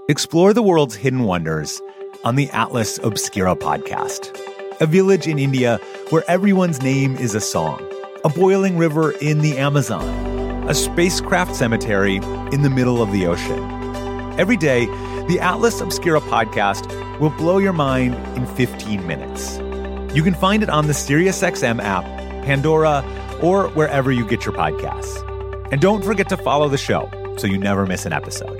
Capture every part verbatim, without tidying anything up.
Explore the world's hidden wonders on the Atlas Obscura podcast, a village in India where everyone's name is a song, a boiling river in the Amazon, a spacecraft cemetery in the middle of the ocean. Every day, the Atlas Obscura podcast will blow your mind in fifteen minutes. You can find it on the SiriusXM app, Pandora, or wherever you get your podcasts. And don't forget to follow the show so you never miss an episode.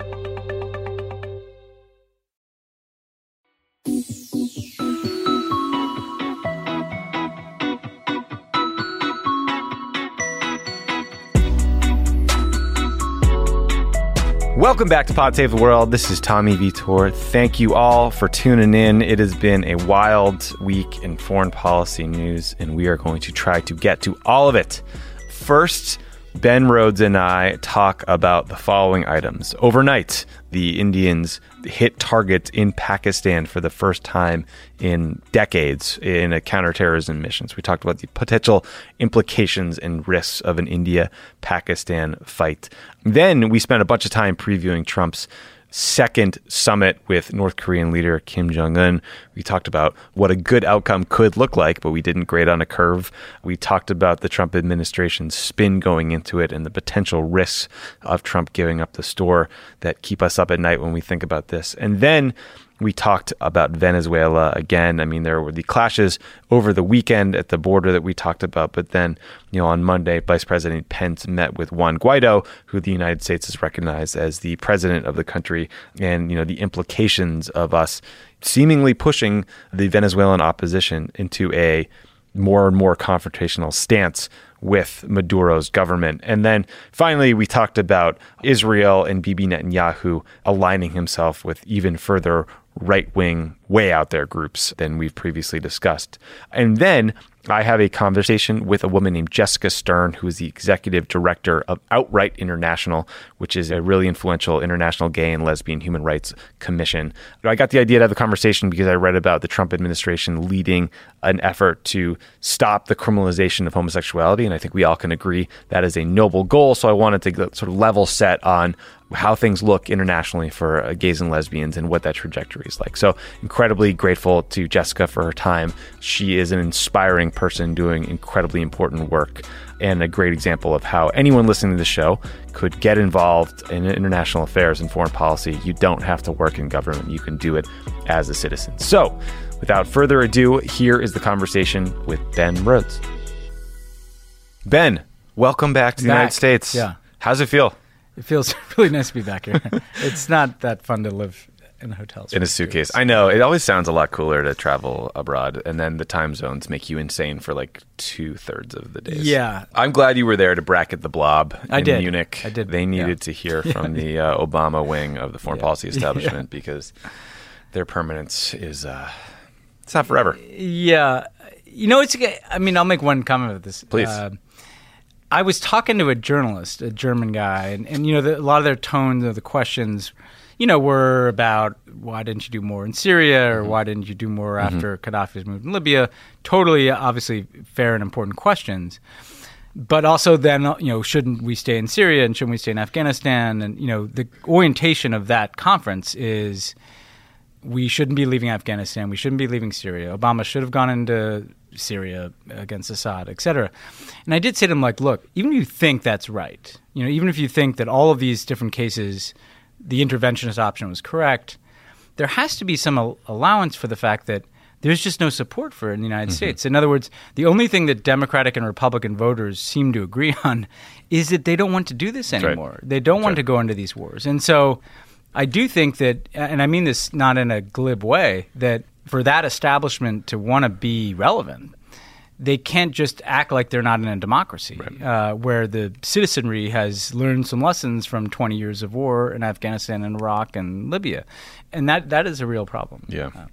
Welcome back to Pod Save the World. This is Tommy Vitor. Thank you all for tuning in. It has been a wild week in foreign policy news, and we are going to try to get to all of it. First, Ben Rhodes and I talk about the following items. Overnight, the Indians hit targets in Pakistan for the first time in decades in a counterterrorism missions. We talked about the potential implications and risks of an India-Pakistan fight. Then we spent a bunch of time previewing Trump's second summit with North Korean leader Kim Jong-un. We talked about what a good outcome could look like, but we didn't grade on a curve. We talked about the Trump administration's spin going into it and the potential risks of Trump giving up the store that keep us up at night when we think about this. And then we talked about Venezuela again. I mean, there were the clashes over the weekend at the border that we talked about. But then, you know, on Monday, Vice President Pence met with Juan Guaido, who the United States has recognized as the president of the country. And, you know, the implications of us seemingly pushing the Venezuelan opposition into a more and more confrontational stance with Maduro's government. And then finally, we talked about Israel and Bibi Netanyahu aligning himself with even further right-wing, way out there groups than we've previously discussed. And then I have a conversation with a woman named Jessica Stern, who is the executive director of Outright International, which is a really influential international gay and lesbian human rights commission. I got the idea to have the conversation because I read about the Trump administration leading an effort to stop the criminalization of homosexuality, and I think we all can agree that is a noble goal. So I wanted to sort of level set on how things look internationally for uh, gays and lesbians and what that trajectory is like. So incredibly grateful to Jessica for her time. She is an inspiring person doing incredibly important work and a great example of how anyone listening to the show could get involved in international affairs and foreign policy. You don't have to work in government. You can do it as a citizen. So without further ado, here is the conversation with Ben Rhodes. Ben, welcome back to the back. United States. Yeah. How's it feel? It feels really nice to be back here. It's not that fun to live in hotels. In a suitcase. I know. It always sounds a lot cooler to travel abroad, and then the time zones make you insane for like two-thirds of the days. Yeah. I'm glad you were there to bracket the blob I in did. Munich. I did. They needed yeah. to hear from the uh, Obama wing of the foreign yeah. policy establishment yeah. because their permanence is, uh, it's not forever. Yeah. You know, it's, I mean, I'll make one comment about this. Please. Uh, I was talking to a journalist, a German guy, and, and you know, the, a lot of their tones of the questions, you know, were about why didn't you do more in Syria or mm-hmm. why didn't you do more mm-hmm. after Gaddafi's moved in Libya? Totally, obviously, fair and important questions. But also then, you know, shouldn't we stay in Syria and shouldn't we stay in Afghanistan? And, you know, the orientation of that conference is we shouldn't be leaving Afghanistan. We shouldn't be leaving Syria. Obama should have gone into Syria against Assad, et cetera. And I did say to him, like, look, even if you think that's right, you know, even if you think that all of these different cases, the interventionist option was correct, there has to be some al- allowance for the fact that there's just no support for it in the United mm-hmm. States. In other words, the only thing that Democratic and Republican voters seem to agree on is that they don't want to do this That's anymore. Right. They don't That's want right. to go into these wars. And so I do think that, and I mean this not in a glib way, that for that establishment to want to be relevant, they can't just act like they're not in a democracy, right. uh, where the citizenry has learned some lessons from twenty years of war in Afghanistan and Iraq and Libya. And that that is a real problem. Yeah. Uh,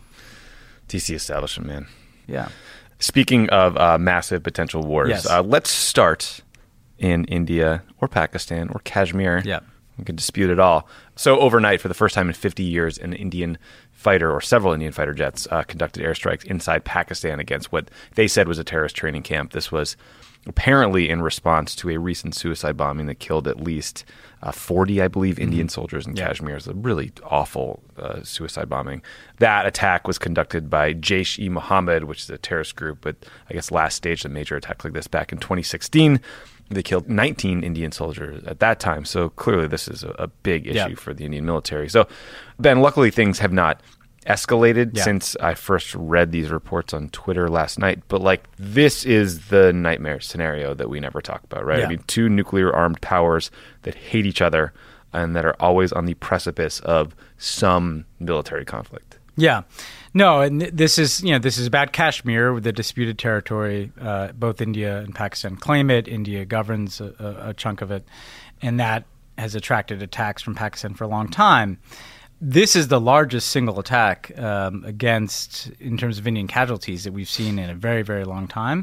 D C establishment, man. Yeah. Speaking of uh, massive potential wars, Yes. uh, let's start in India or Pakistan or Kashmir. Yeah. We can dispute it all. So overnight, for the first time in fifty years, an Indian fighter or several Indian fighter jets uh, conducted airstrikes inside Pakistan against what they said was a terrorist training camp. This was apparently in response to a recent suicide bombing that killed at least uh, forty, I believe, Indian mm-hmm. soldiers in yeah. Kashmir. It was a really awful uh, suicide bombing. That attack was conducted by Jaish-e-Mohammed, which is a terrorist group, but I guess last staged a major attack like this back in twenty sixteen. They killed nineteen Indian soldiers at that time. So clearly this is a, a big issue yeah. for the Indian military. So, Ben, luckily things have not escalated yeah. since I first read these reports on Twitter last night. But like, this is the nightmare scenario that we never talk about, right? Yeah. I mean, two nuclear armed powers that hate each other and that are always on the precipice of some military conflict. Yeah. No, and this is, you know, this is about Kashmir, with the disputed territory. Uh, both India and Pakistan claim it. India governs a, a chunk of it. And that has attracted attacks from Pakistan for a long time. This is the largest single attack um, against, in terms of Indian casualties, that we've seen in a very, very long time.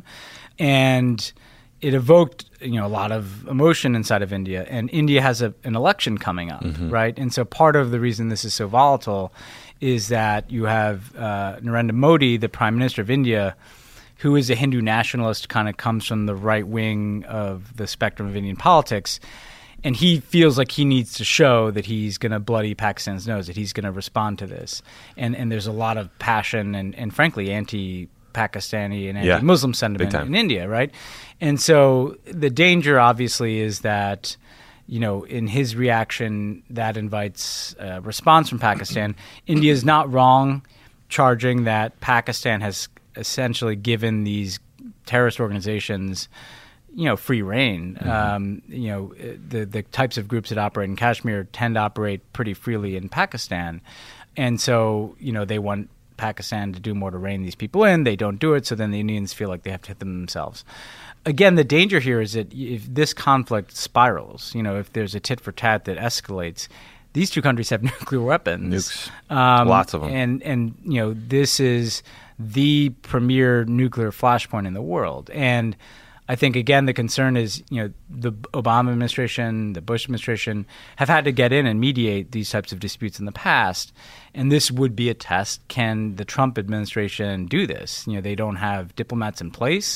And it evoked, you know, a lot of emotion inside of India. And India has a, an election coming up, mm-hmm. right? And so part of the reason this is so volatile is that you have uh, Narendra Modi, the Prime Minister of India, who is a Hindu nationalist, kind of comes from the right wing of the spectrum of Indian politics. And he feels like he needs to show that he's going to bloody Pakistan's nose, that he's going to respond to this. And and there's a lot of passion and, and frankly, anti-Pakistani and anti-Muslim yeah, sentiment in India, right? And so the danger, obviously, is that, you know, in his reaction, that invites a response from Pakistan. India is not wrong charging that Pakistan has essentially given these terrorist organizations, you know, free reign. Mm-hmm. Um, you know, the the types of groups that operate in Kashmir tend to operate pretty freely in Pakistan. And so, you know, they want Pakistan to do more to rein these people in. They don't do it, so then the Indians feel like they have to hit them themselves. Again, the danger here is that if this conflict spirals, you know, if there's a tit for tat that escalates, these two countries have nuclear weapons. Nukes. Um, Lots of them. And, and, you know, this is the premier nuclear flashpoint in the world. And I think, again, the concern is, you know, the Obama administration, the Bush administration have had to get in and mediate these types of disputes in the past. And this would be a test. Can the Trump administration do this? You know, they don't have diplomats in place.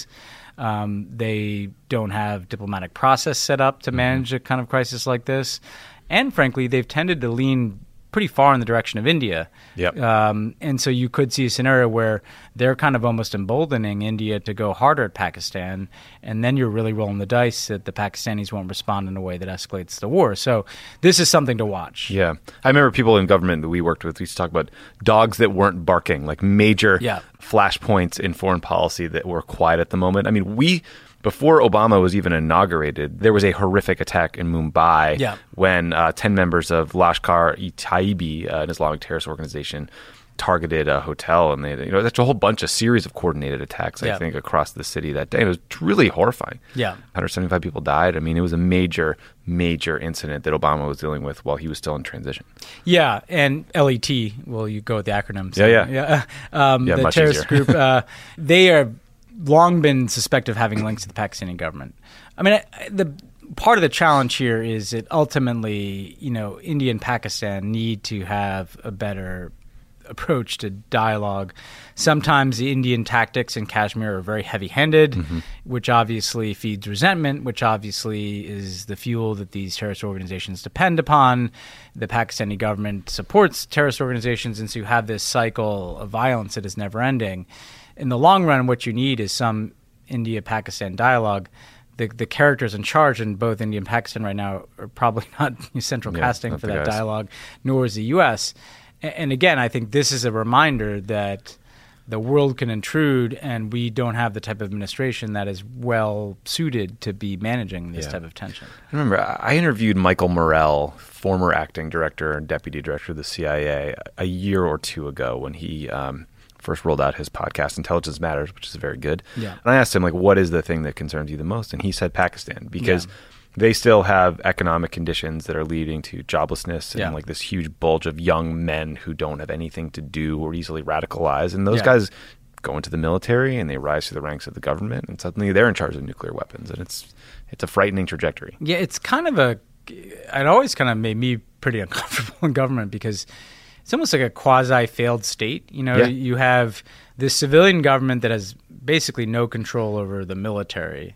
Um, they don't have diplomatic process set up to manage a kind of crisis like this. And frankly, they've tended to lean pretty far in the direction of India. Yep. Um, and so you could see a scenario where they're kind of almost emboldening India to go harder at Pakistan, and then you're really rolling the dice that the Pakistanis won't respond in a way that escalates the war. So this is something to watch. Yeah. I remember people in government that we worked with, we used to talk about dogs that weren't barking, like major yeah. flashpoints in foreign policy that were quiet at the moment. I mean, we... Before Obama was even inaugurated, there was a horrific attack in Mumbai yeah. when uh, ten members of Lashkar-e-Taiba, uh, an Islamic terrorist organization, targeted a hotel. And they, you know, that's a whole bunch of series of coordinated attacks, I yeah. think, across the city that day. It was really horrifying. Yeah. one hundred seventy-five people died. I mean, it was a major, major incident that Obama was dealing with while he was still in transition. Yeah, and L E T, well, you go with the acronym. So, yeah, yeah. yeah. Um, yeah the much terrorist easier. group, uh, they are long been suspected of having links to the Pakistani government. I mean, I, the part of the challenge here is that ultimately, you know, India and Pakistan need to have a better approach to dialogue. Sometimes the Indian tactics in Kashmir are very heavy-handed, mm-hmm. which obviously feeds resentment, which obviously is the fuel that these terrorist organizations depend upon. The Pakistani government supports terrorist organizations, and so you have this cycle of violence that is never-ending. In the long run, what you need is some India-Pakistan dialogue. The the characters in charge in both India and Pakistan right now are probably not central yeah, casting not for the that guys. dialogue, nor is the U S. And again, I think this is a reminder that the world can intrude, and we don't have the type of administration that is well suited to be managing this yeah. type of tension. I remember I interviewed Michael Morell, former acting director and deputy director of the C I A, a year or two ago when he um, first rolled out his podcast, Intelligence Matters, which is very good. Yeah. And I asked him, like, what is the thing that concerns you the most? And he said Pakistan, because yeah. they still have economic conditions that are leading to joblessness and yeah. like this huge bulge of young men who don't have anything to do or easily radicalized. And those yeah. guys go into the military and they rise through the ranks of the government, and suddenly they're in charge of nuclear weapons. And it's it's a frightening trajectory. Yeah, it's kind of a – it always kind of made me pretty uncomfortable in government, because it's almost like a quasi-failed state. You know, yeah. you have this civilian government that has basically no control over the military.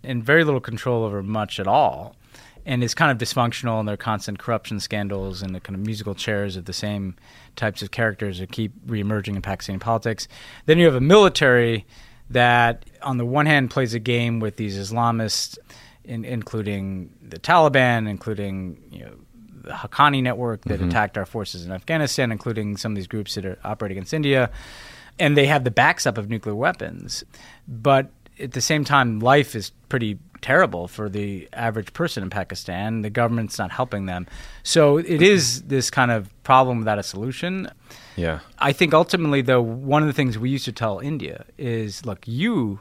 and very little control over much at all, and is kind of dysfunctional, and there are constant corruption scandals and the kind of musical chairs of the same types of characters that keep reemerging in Pakistani politics. Then you have a military that, on the one hand, plays a game with these Islamists, in, including the Taliban, including you know the Haqqani network that mm-hmm. attacked our forces in Afghanistan, including some of these groups that are operate against India. And they have the backstop of nuclear weapons. But at the same time, life is pretty terrible for the average person in Pakistan. The government's not helping them. So it is this kind of problem without a solution. Yeah. I think ultimately, though, one of the things we used to tell India is, look, you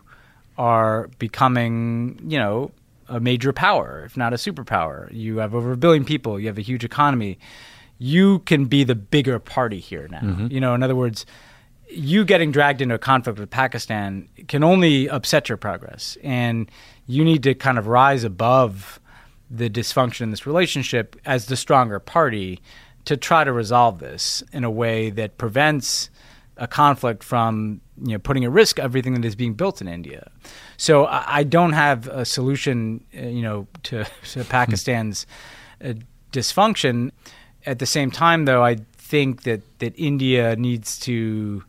are becoming, you know, a major power, if not a superpower. You have over a billion people. You have a huge economy. You can be the bigger party here now. Mm-hmm. You know, in other words, you getting dragged into a conflict with Pakistan can only upset your progress. And you need to kind of rise above the dysfunction in this relationship as the stronger party to try to resolve this in a way that prevents a conflict from, you know, putting at risk everything that is being built in India. So I, I don't have a solution, uh, you know, to, to Pakistan's uh, dysfunction. At the same time, though, I think that, that India needs to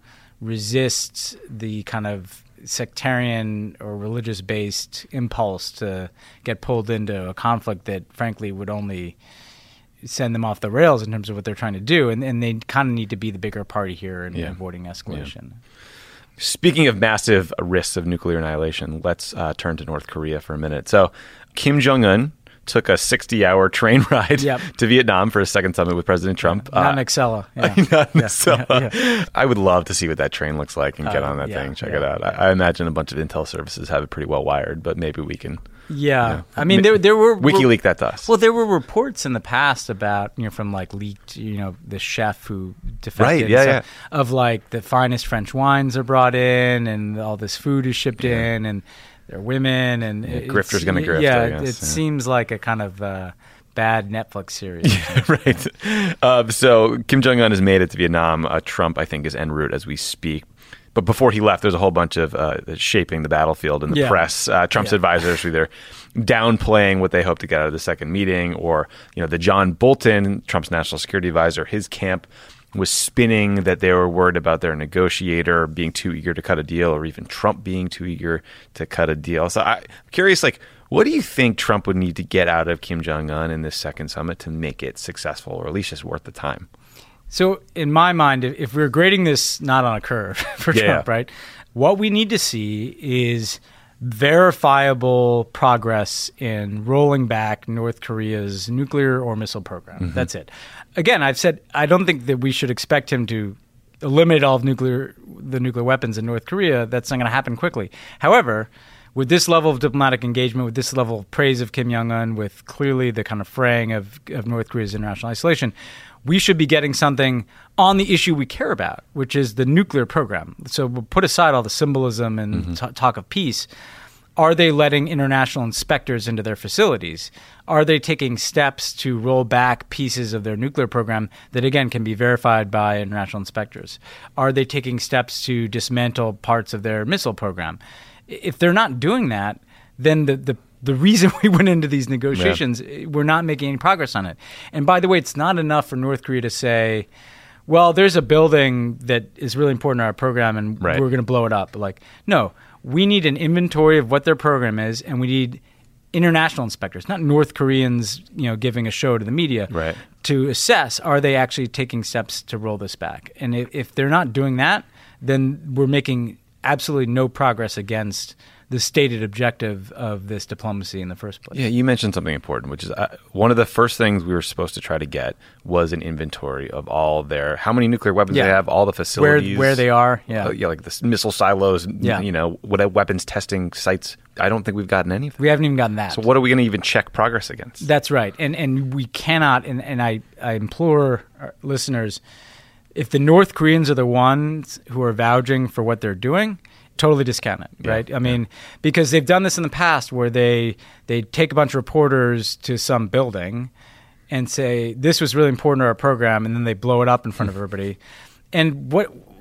resist the kind of sectarian or religious-based impulse to get pulled into a conflict that, frankly, would only send them off the rails in terms of what they're trying to do. And, and they kind of need to be the bigger party here in yeah. avoiding escalation. Yeah. Speaking of massive risks of nuclear annihilation, let's uh, turn to North Korea for a minute. So Kim Jong-un took a sixty-hour train ride yep. to Vietnam for his second summit with President Trump. Not uh, an Excella. Yeah. Not an yeah. Excella. Yeah. Yeah. I would love to see what that train looks like and get uh, on that yeah. thing, check yeah. it out. Yeah. I, I imagine a bunch of intel services have it pretty well wired, but maybe we can... Yeah. You know, I mean, there there were... WikiLeak that to us. Well, there were reports in the past about, you know, from like leaked, you know, the chef who defected. Right, yeah, stuff, yeah. Of like the finest French wines are brought in and all this food is shipped yeah. in and they're women and... Yeah, grifter's going to grift, Yeah, I guess. it yeah. seems like a kind of... Uh, bad Netflix series. Yeah, right. Uh, so Kim Jong-un has made it to Vietnam. Uh, Trump, I think, is en route as we speak. But before he left, there's a whole bunch of uh, shaping the battlefield in the yeah. press. Uh, Trump's yeah. advisors either downplaying what they hope to get out of the second meeting, or you know, the John Bolton, Trump's national security advisor, his camp was spinning that they were worried about their negotiator being too eager to cut a deal, or even Trump being too eager to cut a deal. So I'm curious, like, what do you think Trump would need to get out of Kim Jong-un in this second summit to make it successful, or at least just worth the time? So in my mind, if we're grading this not on a curve for yeah. Trump, right, what we need to see is verifiable progress in rolling back North Korea's nuclear or missile program. Mm-hmm. That's it. Again, I've said I don't think that we should expect him to eliminate all of nuclear the nuclear weapons in North Korea. That's not going to happen quickly. However, with this level of diplomatic engagement, with this level of praise of Kim Jong-un, with clearly the kind of fraying of, of North Korea's international isolation, we should be getting something on the issue we care about, which is the nuclear program. So we'll put aside all the symbolism and mm-hmm. t- talk of peace. Are they letting international inspectors into their facilities? Are they taking steps to roll back pieces of their nuclear program that, again, can be verified by international inspectors? Are they taking steps to dismantle parts of their missile program? If they're not doing that, then the, the, the reason we went into these negotiations, yeah. we're not making any progress on it. And by the way, it's not enough for North Korea to say, well, there's a building that is really important to our program and right. we're going to blow it up. Like, no, we need an inventory of what their program is, and we need international inspectors, not North Koreans, you know, giving a show to the media, right. to assess, are they actually taking steps to roll this back? And if, if they're not doing that, then we're making absolutely no progress against the stated objective of this diplomacy in the first place. Yeah, you mentioned something important, which is uh, one of the first things we were supposed to try to get was an inventory of all their, how many nuclear weapons yeah. they have, all the facilities. Where, where they are, yeah. Uh, yeah, like the missile silos, yeah. you know, what weapons testing sites. I don't think we've gotten any of that. We haven't even gotten that. So what are we going to even check progress against? That's right. And and we cannot, and, and I, I implore our listeners, if the North Koreans are the ones who are vouching for what they're doing, totally discount it, right? Yeah, I mean, yeah. because they've done this in the past where they they take a bunch of reporters to some building and say, this was really important to our program, and then they blow it up in front of everybody. And what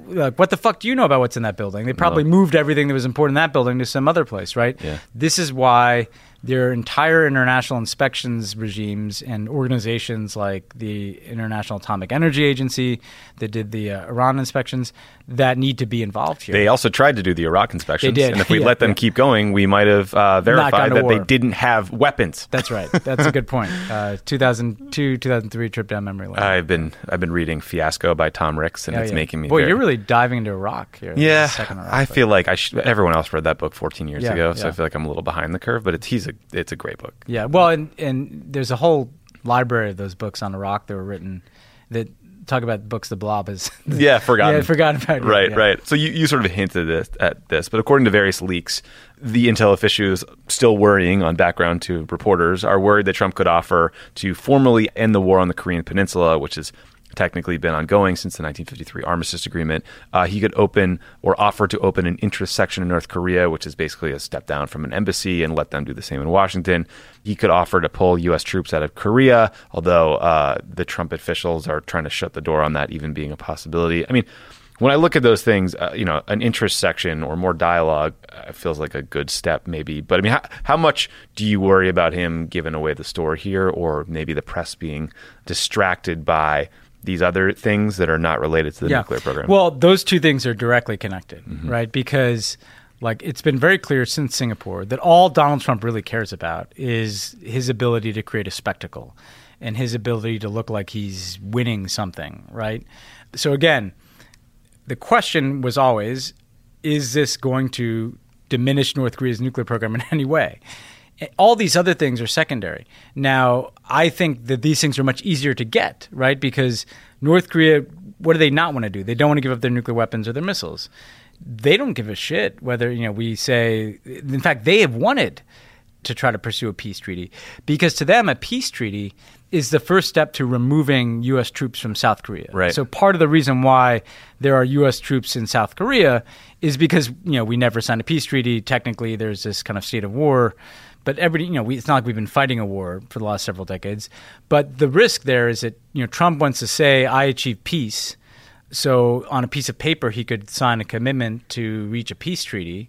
like, what the fuck do you know about what's in that building? They probably No. moved everything that was important in that building to some other place, right? Yeah. This is why there are entire international inspections regimes and organizations like the International Atomic Energy Agency that did the uh, Iran inspections that need to be involved here. They also tried to do the Iraq inspections. They did. And if we Yeah, let them yeah. keep going, we might have uh, verified gone to that they war. didn't have weapons. That's right. That's a good point. Uh, two thousand two, two thousand three trip down memory lane. I've been I've been reading Fiasco by Tom Ricks, and Yeah, it's yeah. making me Boy, very, you're really diving into Iraq here. yeah. The second Iraq I book. feel like I should, everyone else read that book fourteen years Yeah, ago, so yeah. I feel like I'm a little behind the curve. But it's he's a it's a great book. Yeah, well, and, and there's a whole library of those books on Iraq that were written that talk about books the Blob is. Yeah, forgotten. Yeah, forgotten about. Right, yeah. right. So you, you sort of hinted this, at this, but according to various leaks, the intel officials still worrying on background to reporters are worried that Trump could offer to formally end the war on the Korean Peninsula, which has technically been ongoing since the nineteen fifty-three Armistice Agreement. Uh, he could open or offer to open an interest section in North Korea, which is basically a step down from an embassy, and let them do the same in Washington. He could offer to pull U S troops out of Korea, although uh, the Trump officials are trying to shut the door on that even being a possibility. I mean, when I look at those things, uh, you know, an interest section or more dialogue uh, feels like a good step, maybe. But I mean, how, how much do you worry about him giving away the store here, or maybe the press being distracted by these other things that are not related to the nuclear program? Well, those two things are directly connected, Mm-hmm. right? Because like it's been very clear since Singapore that all Donald Trump really cares about is his ability to create a spectacle and his ability to look like he's winning something, right? So again, the question was always, is this going to diminish North Korea's nuclear program in any way? All these other things are secondary. Now, I think that these things are much easier to get, right? Because North Korea, what do they not want to do? They don't want to give up their nuclear weapons or their missiles. They don't give a shit whether, you know, we say, in fact, they have wanted to try to pursue a peace treaty because to them, a peace treaty is the first step to removing U S troops from South Korea. Right. So part of the reason why there are U S troops in South Korea is because, you know, we never signed a peace treaty. Technically, there's this kind of state of war. But everybody, you know, we, it's not like we've been fighting a war for the last several decades. But the risk there is that, you know, Trump wants to say, I achieved peace. So on a piece of paper, he could sign a commitment to reach a peace treaty.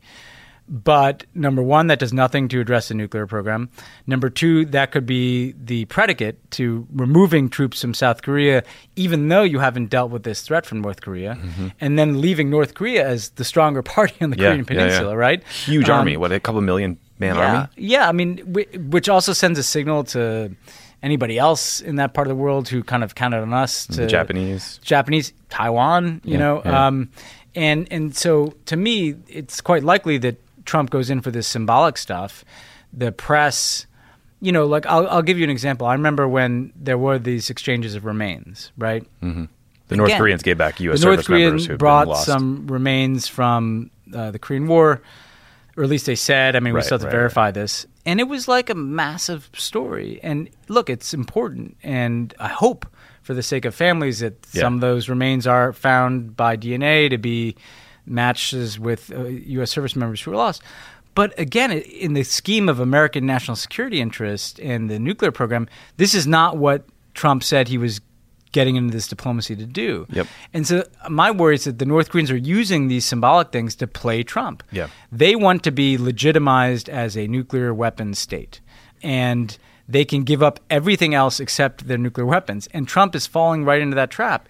But number one, that does nothing to address the nuclear program. Number two, that could be the predicate to removing troops from South Korea, even though you haven't dealt with this threat from North Korea, mm-hmm. and then leaving North Korea as the stronger party on the Yeah, Korean Peninsula, yeah, yeah. right? Huge Um, army. What, a couple million man yeah, army? Yeah, I mean, whi- which also sends a signal to anybody else in that part of the world who kind of counted on us to The Japanese. Japanese, Taiwan, you Yeah, know. yeah. Um, and and so to me, it's quite likely that Trump goes in for this symbolic stuff. The press, you know, like I'll, I'll give you an example. I remember when there were these exchanges of remains, right? Mm-hmm. The North Again, Koreans gave back U S the North service members Koreans who had brought been lost. some remains from uh, the Korean War, or at least they said. I mean, we Right, still have to right, verify this. And it was like a massive story. And look, it's important. And I hope for the sake of families that Yeah. some of those remains are found by D N A to be matches with uh, U S service members who were lost. But again, in the scheme of American national security interest and the nuclear program, this is not what Trump said he was getting into this diplomacy to do. Yep. And so my worry is that the North Koreans are using these symbolic things to play Trump. Yeah. They want to be legitimized as a nuclear weapons state. And they can give up everything else except their nuclear weapons. And Trump is falling right into that trap.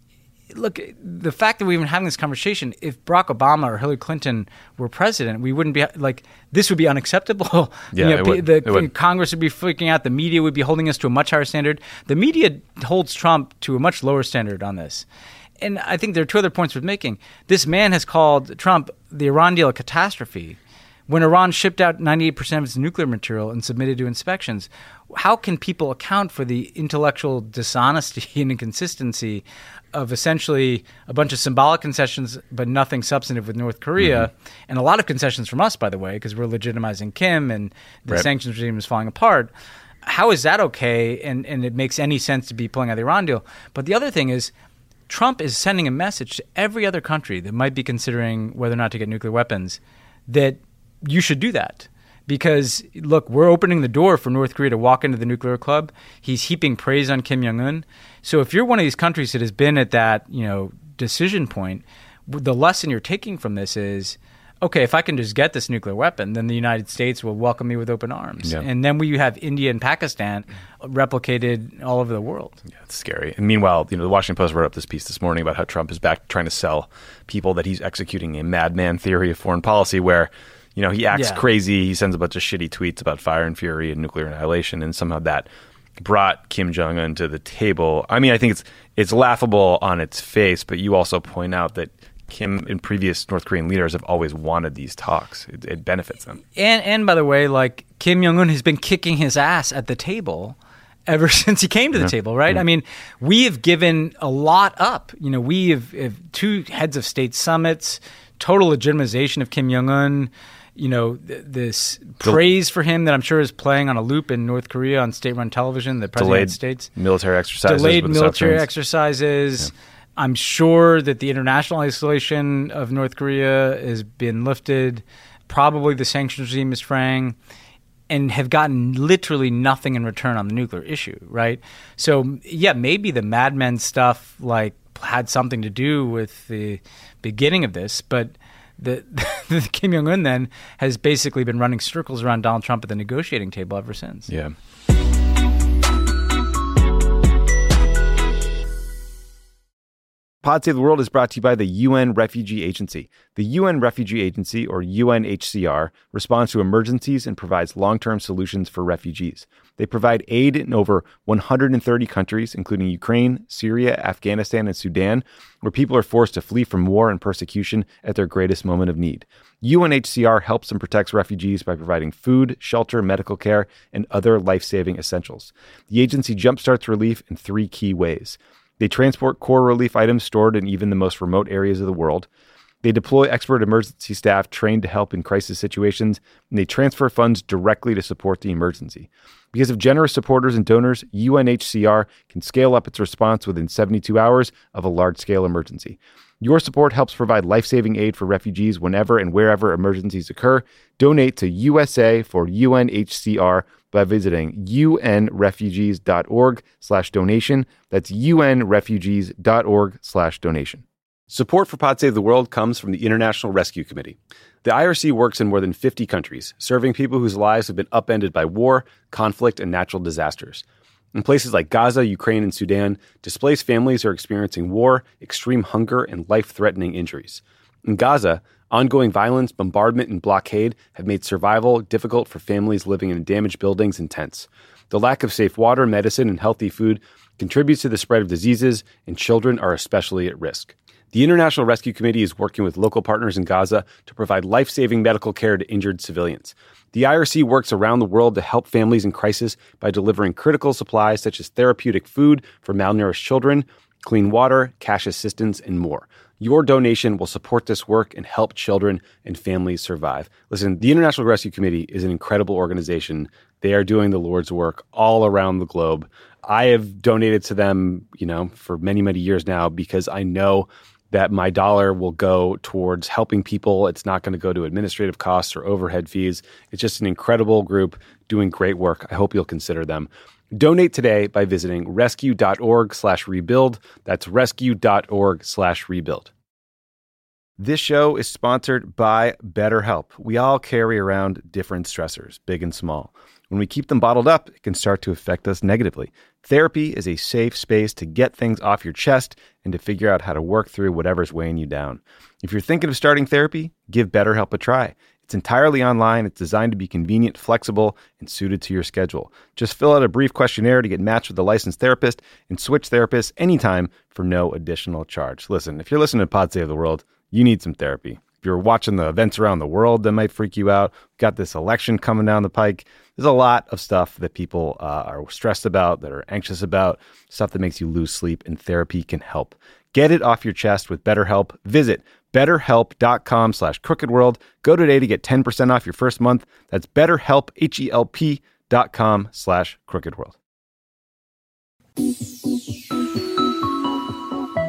Look, the fact that we're even having this conversation, if Barack Obama or Hillary Clinton were president, we wouldn't be like, this would be unacceptable. Yeah, You know, it would. the It would. Congress would be freaking out. The media would be holding us to a much higher standard. The media holds Trump to a much lower standard on this. And I think there are two other points worth making. This man has called Trump the Iran deal a catastrophe. When Iran shipped out ninety-eight percent of its nuclear material and submitted to inspections, how can people account for the intellectual dishonesty and inconsistency of essentially a bunch of symbolic concessions but nothing substantive with North Korea, mm-hmm. and a lot of concessions from us, by the way, because we're legitimizing Kim and the Right. sanctions regime is falling apart. How is that okay? And, and it makes any sense to be pulling out the Iran deal. But the other thing is Trump is sending a message to every other country that might be considering whether or not to get nuclear weapons that you should do that. Because, look, we're opening the door for North Korea to walk into the nuclear club. He's heaping praise on Kim Jong-un. So if you're one of these countries that has been at that, you know, decision point, the lesson you're taking from this is, okay, if I can just get this nuclear weapon, then the United States will welcome me with open arms. Yeah. And then we have India and Pakistan replicated all over the world. Yeah, it's scary. And meanwhile, you know, the Washington Post wrote up this piece this morning about how Trump is back trying to sell people that he's executing a madman theory of foreign policy where, you know, he acts yeah. crazy. He sends a bunch of shitty tweets about fire and fury and nuclear annihilation, and somehow that brought Kim Jong-un to the table. I mean, I think it's it's laughable on its face, but you also point out that Kim and previous North Korean leaders have always wanted these talks. It, it benefits them. And and by the way, like Kim Jong-un has been kicking his ass at the table ever since he came to the yeah. table, right? Yeah. I mean, we have given a lot up. You know, we have, have two heads of state summits, total legitimization of Kim Jong-un. You know, th- this praise for him that I'm sure is playing on a loop in North Korea on state-run television, the President Delayed of the United States. military exercises. Delayed with military exercises. Yeah. I'm sure that the international isolation of North Korea has been lifted. Probably the sanctions regime is fraying, and have gotten literally nothing in return on the nuclear issue, right? So, yeah, maybe the Mad Men stuff like had something to do with the beginning of this, but the, the Kim Jong-un then has basically been running circles around Donald Trump at the negotiating table ever since. Yeah. Pod Save the World is brought to you by the U N Refugee Agency. The U N Refugee Agency, or U N H C R, responds to emergencies and provides long-term solutions for refugees. They provide aid in over one hundred thirty countries, including Ukraine, Syria, Afghanistan, and Sudan, where people are forced to flee from war and persecution at their greatest moment of need. U N H C R helps and protects refugees by providing food, shelter, medical care, and other life-saving essentials. The agency jumpstarts relief in three key ways. They transport core relief items stored in even the most remote areas of the world. They deploy expert emergency staff trained to help in crisis situations, and they transfer funds directly to support the emergency. Because of generous supporters and donors, U N H C R can scale up its response within seventy-two hours of a large-scale emergency. Your support helps provide life-saving aid for refugees whenever and wherever emergencies occur. Donate to U S A for U N H C R by visiting unrefugees.org slash donation. That's unrefugees.org slash donation. Support for Pod Save the World comes from the International Rescue Committee. The I R C works in more than fifty countries, serving people whose lives have been upended by war, conflict, and natural disasters. In places like Gaza, Ukraine, and Sudan, displaced families are experiencing war, extreme hunger, and life-threatening injuries. In Gaza, ongoing violence, bombardment, and blockade have made survival difficult for families living in damaged buildings and tents. The lack of safe water, medicine, and healthy food contributes to the spread of diseases, and children are especially at risk. The International Rescue Committee is working with local partners in Gaza to provide life-saving medical care to injured civilians. The I R C works around the world to help families in crisis by delivering critical supplies such as therapeutic food for malnourished children, clean water, cash assistance, and more. Your donation will support this work and help children and families survive. Listen, the International Rescue Committee is an incredible organization. They are doing the Lord's work all around the globe. I have donated to them, you know, for many, many years now because I know that my dollar will go towards helping people. It's not going to go to administrative costs or overhead fees. It's just an incredible group doing great work. I hope you'll consider them. Donate today by visiting rescue.org slash rebuild. That's rescue.org slash rebuild. This show is sponsored by BetterHelp. We all carry around different stressors, big and small. When we keep them bottled up, it can start to affect us negatively. Therapy is a safe space to get things off your chest and to figure out how to work through whatever's weighing you down. If you're thinking of starting therapy, give BetterHelp a try. It's entirely online. It's designed to be convenient, flexible, and suited to your schedule. Just fill out a brief questionnaire to get matched with a licensed therapist and switch therapists anytime for no additional charge. Listen, if you're listening to Pod Save the World, you need some therapy. If you're watching the events around the world that might freak you out, we've got this election coming down the pike. There's a lot of stuff that people uh, are stressed about, that are anxious about, stuff that makes you lose sleep, and therapy can help. Get it off your chest with BetterHelp. Visit betterhelp.com slash crookedworld. Go today to get ten percent off your first month. That's betterhelp, H-E-L-P dot com slash crookedworld.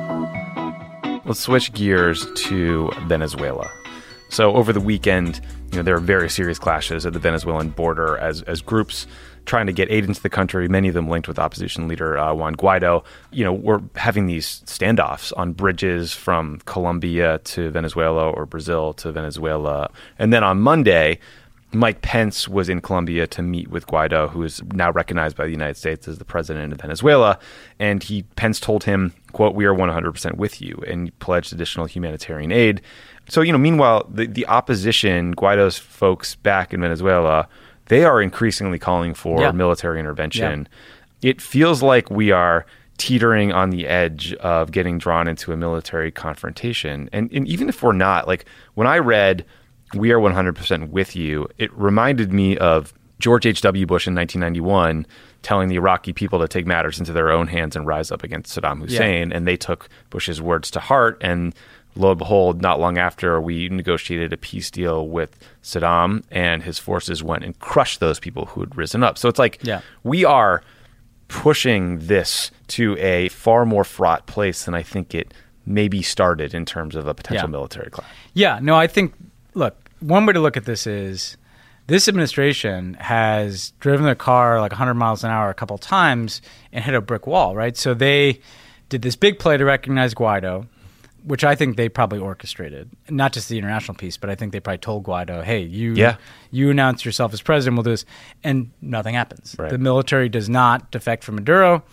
Let's switch gears to Venezuela. So over the weekend, you know, there are very serious clashes at the Venezuelan border as as groups trying to get aid into the country, many of them linked with opposition leader uh, Juan Guaido. You know, we're having these standoffs on bridges from Colombia to Venezuela or Brazil to Venezuela. And then on Monday, Mike Pence was in Colombia to meet with Guaido, who is now recognized by the United States as the president of Venezuela. And he Pence told him, quote, "We are one hundred percent with you," and pledged additional humanitarian aid. So, you know, meanwhile, the, the opposition, Guaido's folks back in Venezuela, they are increasingly calling for yeah. military intervention. Yeah. It feels like we are teetering on the edge of getting drawn into a military confrontation. And, and even if we're not, like when I read, "We are one hundred percent with you," it reminded me of George H W. Bush in nineteen ninety-one telling the Iraqi people to take matters into their own hands and rise up against Saddam Hussein. Yeah. And they took Bush's words to heart. And lo and behold, not long after, we negotiated a peace deal with Saddam, and his forces went and crushed those people who had risen up. So it's like yeah. we are pushing this to a far more fraught place than I think it maybe started in terms of a potential yeah. military clash. Yeah, no, I think, look, one way to look at this is this administration has driven their car like one hundred miles an hour a couple times and hit a brick wall, right? So they did this big play to recognize Guaido, which I think they probably orchestrated, not just the international piece, but I think they probably told Guaido, hey, you yeah. you announce yourself as president, we'll do this, and nothing happens. Right. The military does not defect from Maduro,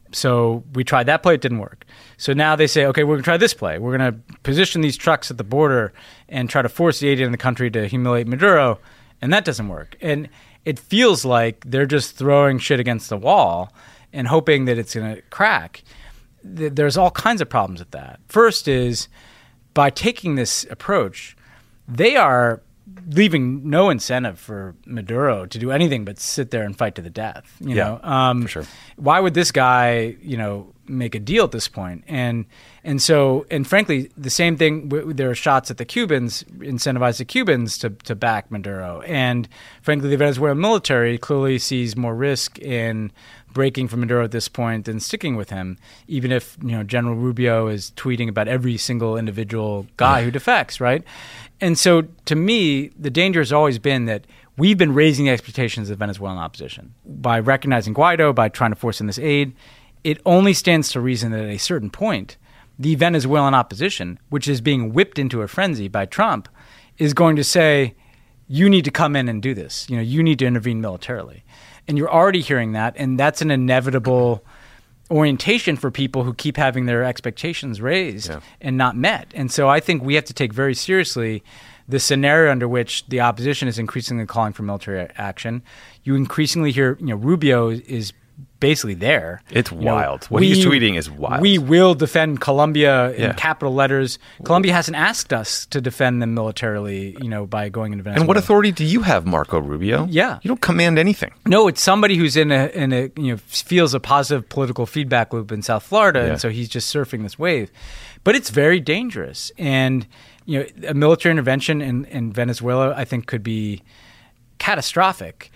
so we tried that play, it didn't work. So now they say, okay, we're going to try this play. We're going to position these trucks at the border and try to force the aid in the country to humiliate Maduro, and that doesn't work. And it feels like they're just throwing shit against the wall and hoping that it's going to crack. There's all kinds of problems with that. First is, by taking this approach, they are leaving no incentive for Maduro to do anything but sit there and fight to the death. You yeah, know, um, for sure. Why would this guy, you know, make a deal at this point? And and so, and frankly, the same thing. W- there are shots at the Cubans, incentivize the Cubans to to back Maduro. And frankly, the Venezuelan military clearly sees more risk in breaking from Maduro at this point than sticking with him, even if, you know, General Rubio is tweeting about every single individual guy who defects, right? And so, to me, the danger has always been that we've been raising the expectations of the Venezuelan opposition by recognizing Guaido, by trying to force in this aid. It only stands to reason that at a certain point, the Venezuelan opposition, which is being whipped into a frenzy by Trump, is going to say, you need to come in and do this. You know, you need to intervene militarily. And you're already hearing that, and that's an inevitable orientation for people who keep having their expectations raised yeah. and not met. And so I think we have to take very seriously the scenario under which the opposition is increasingly calling for military action. You increasingly hear, you know, Rubio is basically there. It's you wild. Know, what we, he's tweeting is wild. We will defend Colombia in yeah. capital letters. Colombia hasn't asked us to defend them militarily, you know, by going into Venezuela. And what authority do you have, Marco Rubio? Yeah. You don't command anything. No, it's somebody who's in a, in a you know, feels a positive political feedback loop in South Florida, yeah. and so he's just surfing this wave. But it's very dangerous. And, you know, a military intervention in, in Venezuela, I think, could be catastrophic.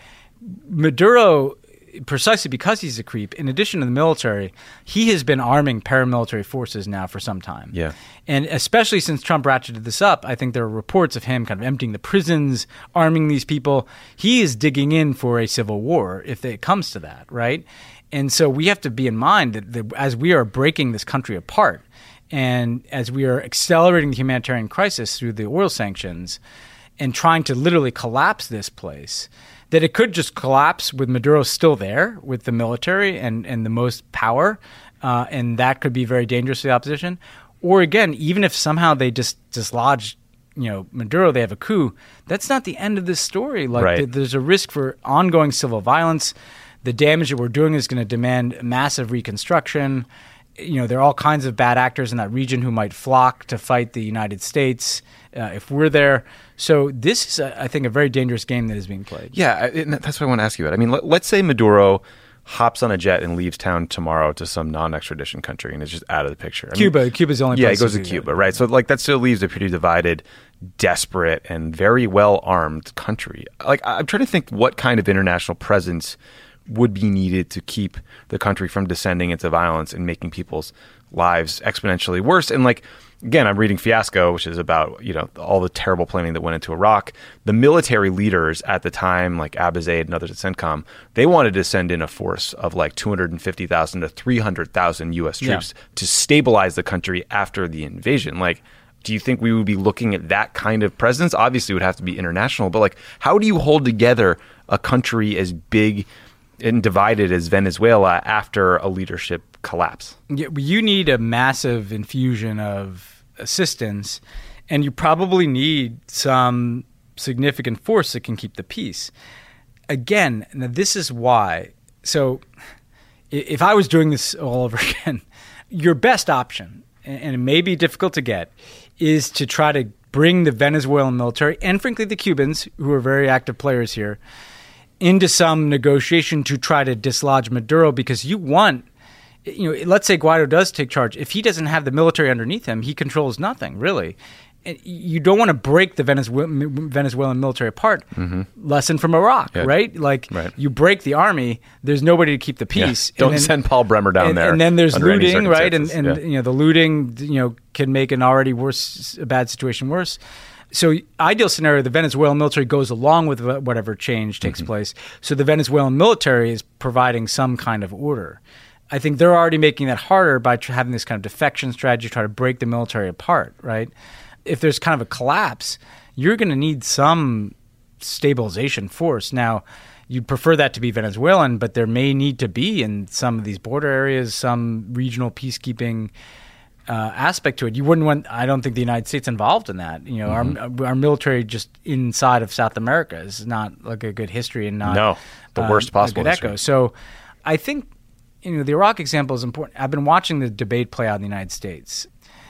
Maduro, precisely because he's a creep, in addition to the military, he has been arming paramilitary forces now for some time. Yeah. And especially since Trump ratcheted this up, I think there are reports of him kind of emptying the prisons, arming these people. He is digging in for a civil war if it comes to that, right? And so we have to be in mind that the, as we are breaking this country apart and as we are accelerating the humanitarian crisis through the oil sanctions and trying to literally collapse this place, that it could just collapse with Maduro still there with the military and, and the most power, uh, and that could be very dangerous to the opposition. Or again, even if somehow they just dislodge, you know, Maduro, they have a coup, that's not the end of this story. Like right. th- there's a risk for ongoing civil violence. The damage that we're doing is going to demand massive reconstruction. You know, there are all kinds of bad actors in that region who might flock to fight the United States uh, if we're there. So this is, uh, I think, a very dangerous game that is being played. Yeah, and that's what I want to ask you about. I mean, let, let's say Maduro hops on a jet and leaves town tomorrow to some non-extradition country and is just out of the picture. I Cuba. mean, Cuba's the only yeah, place. Yeah, he goes to, to Cuba, that. Right? So, like, that still leaves a pretty divided, desperate, and very well-armed country. Like, I'm trying to think what kind of international presence would be needed to keep the country from descending into violence and making people's lives exponentially worse. And like, again, I'm reading Fiasco, which is about, you know, all the terrible planning that went into Iraq. The military leaders at the time, like Abu Zaid and others at CENTCOM, they wanted to send in a force of like two hundred fifty thousand to three hundred thousand U S troops yeah. to stabilize the country after the invasion. Like, do you think we would be looking at that kind of presence? Obviously, it would have to be international, but like, how do you hold together a country as big and divided as Venezuela after a leadership collapse? Yeah, you need a massive infusion of assistance, and you probably need some significant force that can keep the peace. Again, now this is why. So if I was doing this all over again, your best option, and it may be difficult to get, is to try to bring the Venezuelan military, and frankly the Cubans, who are very active players here, into some negotiation to try to dislodge Maduro, because you want, you know, let's say Guaido does take charge. If he doesn't have the military underneath him, he controls nothing, really. You don't want to break the Venezuelan, Venezuelan military apart. Mm-hmm. Lesson from Iraq, yeah. right? Like, right. you break the army, there's nobody to keep the peace. Yeah. Don't then, send Paul Bremer down and, there. And then there's looting, right? And, and yeah. you know, the looting, you know, can make an already worse, a bad situation worse. So ideal scenario, the Venezuelan military goes along with whatever change takes mm-hmm. place. So the Venezuelan military is providing some kind of order. I think they're already making that harder by tr- having this kind of defection strategy, try to break the military apart, right? If there's kind of a collapse, you're going to need some stabilization force. Now, you'd prefer that to be Venezuelan, but there may need to be in some of these border areas some regional peacekeeping uh, aspect to it. You wouldn't want, I don't think, the United States involved in that. You know, mm-hmm. our our military just inside of South America is not like a good history and not no, the worst um, possible a good history. echo. So I think, you know, the Iraq example is important. I've been watching the debate play out in the United States.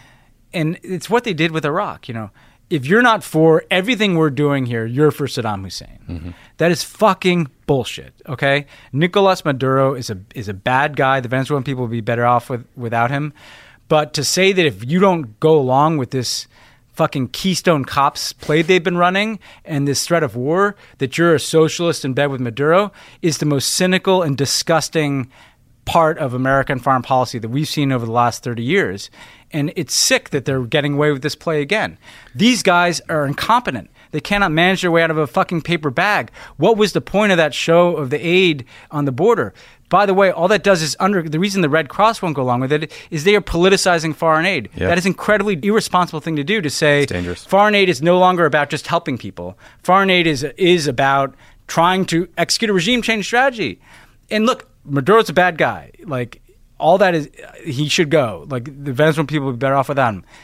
And it's what they did with Iraq. You know, if you're not for everything we're doing here, you're for Saddam Hussein. Mm-hmm. That is fucking bullshit. Okay, Nicolas Maduro is a is a bad guy. The Venezuelan people would be better off with, without him. But to say that if you don't go along with this fucking Keystone Cops play they've been running and this threat of war, that you're a socialist in bed with Maduro, is the most cynical and disgusting part of American foreign policy that we've seen over the last thirty years. And it's sick that they're getting away with this play again. These guys are incompetent. They cannot manage their way out of a fucking paper bag. What was the point of that show of the aid on the border? By the way, all that does is under the reason the Red Cross won't go along with it is they are politicizing foreign aid. Yep. That is an incredibly irresponsible thing to do, to say foreign aid is no longer about just helping people. Foreign aid is is about trying to execute a regime change strategy. And look, Maduro's a bad guy. Like, all that is, he should go. Like, the Venezuelan people would be better off without him.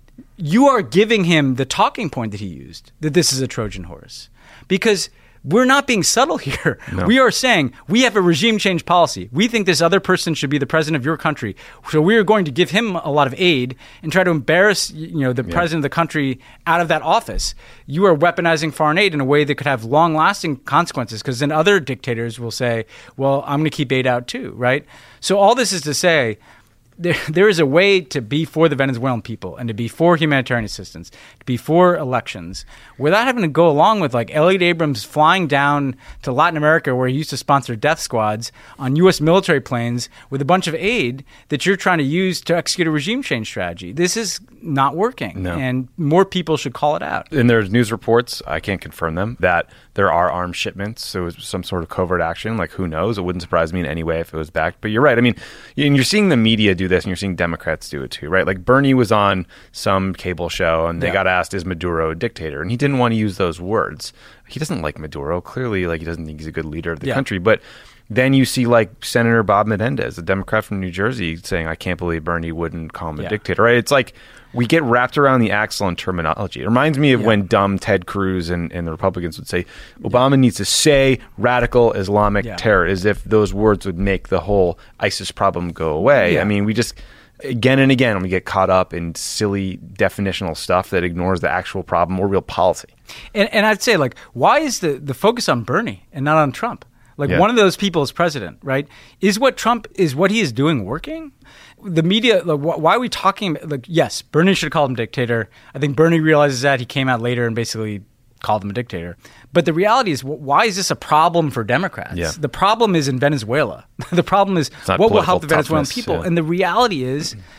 You are giving him the talking point that he used, that this is a Trojan horse. Because we're not being subtle here. No. We are saying we have a regime change policy. We think this other person should be the president of your country. So we are going to give him a lot of aid and try to embarrass, you know, the yeah. president of the country out of that office. You are weaponizing foreign aid in a way that could have long-lasting consequences, because then other dictators will say, well, I'm going to keep aid out too, right? So all this is to say, There, there is a way to be for the Venezuelan people and to be for humanitarian assistance, to be for elections, without having to go along with, like, Elliot Abrams flying down to Latin America, where he used to sponsor death squads on U S military planes with a bunch of aid that you're trying to use to execute a regime change strategy. This is not working, no. and more people should call it out. And there's news reports, I can't confirm them, that there are arms shipments, so it was some sort of covert action. Like, who knows? It wouldn't surprise me in any way if it was backed. But you're right. I mean, and you're seeing the media do this, and you're seeing Democrats do it too, right? Like, Bernie was on some cable show, and they yeah. got asked, is Maduro a dictator? And he didn't want to use those words. He doesn't like Maduro. Clearly, like, he doesn't think he's a good leader of the yeah. country. But then you see, like, Senator Bob Menendez, a Democrat from New Jersey, saying, I can't believe Bernie wouldn't call him a yeah. dictator, right? It's like, we get wrapped around the axle in terminology. It reminds me of yeah. when dumb Ted Cruz and, and the Republicans would say, Obama yeah. needs to say radical Islamic yeah. terror, as if those words would make the whole ISIS problem go away. Yeah. I mean, we just, again and again, we get caught up in silly definitional stuff that ignores the actual problem or real policy. And, and I'd say, like, why is the, the focus on Bernie and not on Trump? Like, yeah. one of those people is president, right? Is what Trump, is what he is doing working? The media, like, why are we talking, like, yes, Bernie should have called him dictator. I think Bernie realizes that. He came out later and basically called him a dictator. But the reality is, why is this a problem for Democrats? Yeah. The problem is in Venezuela. The problem is what will help the Venezuelan people. Yeah. And the reality is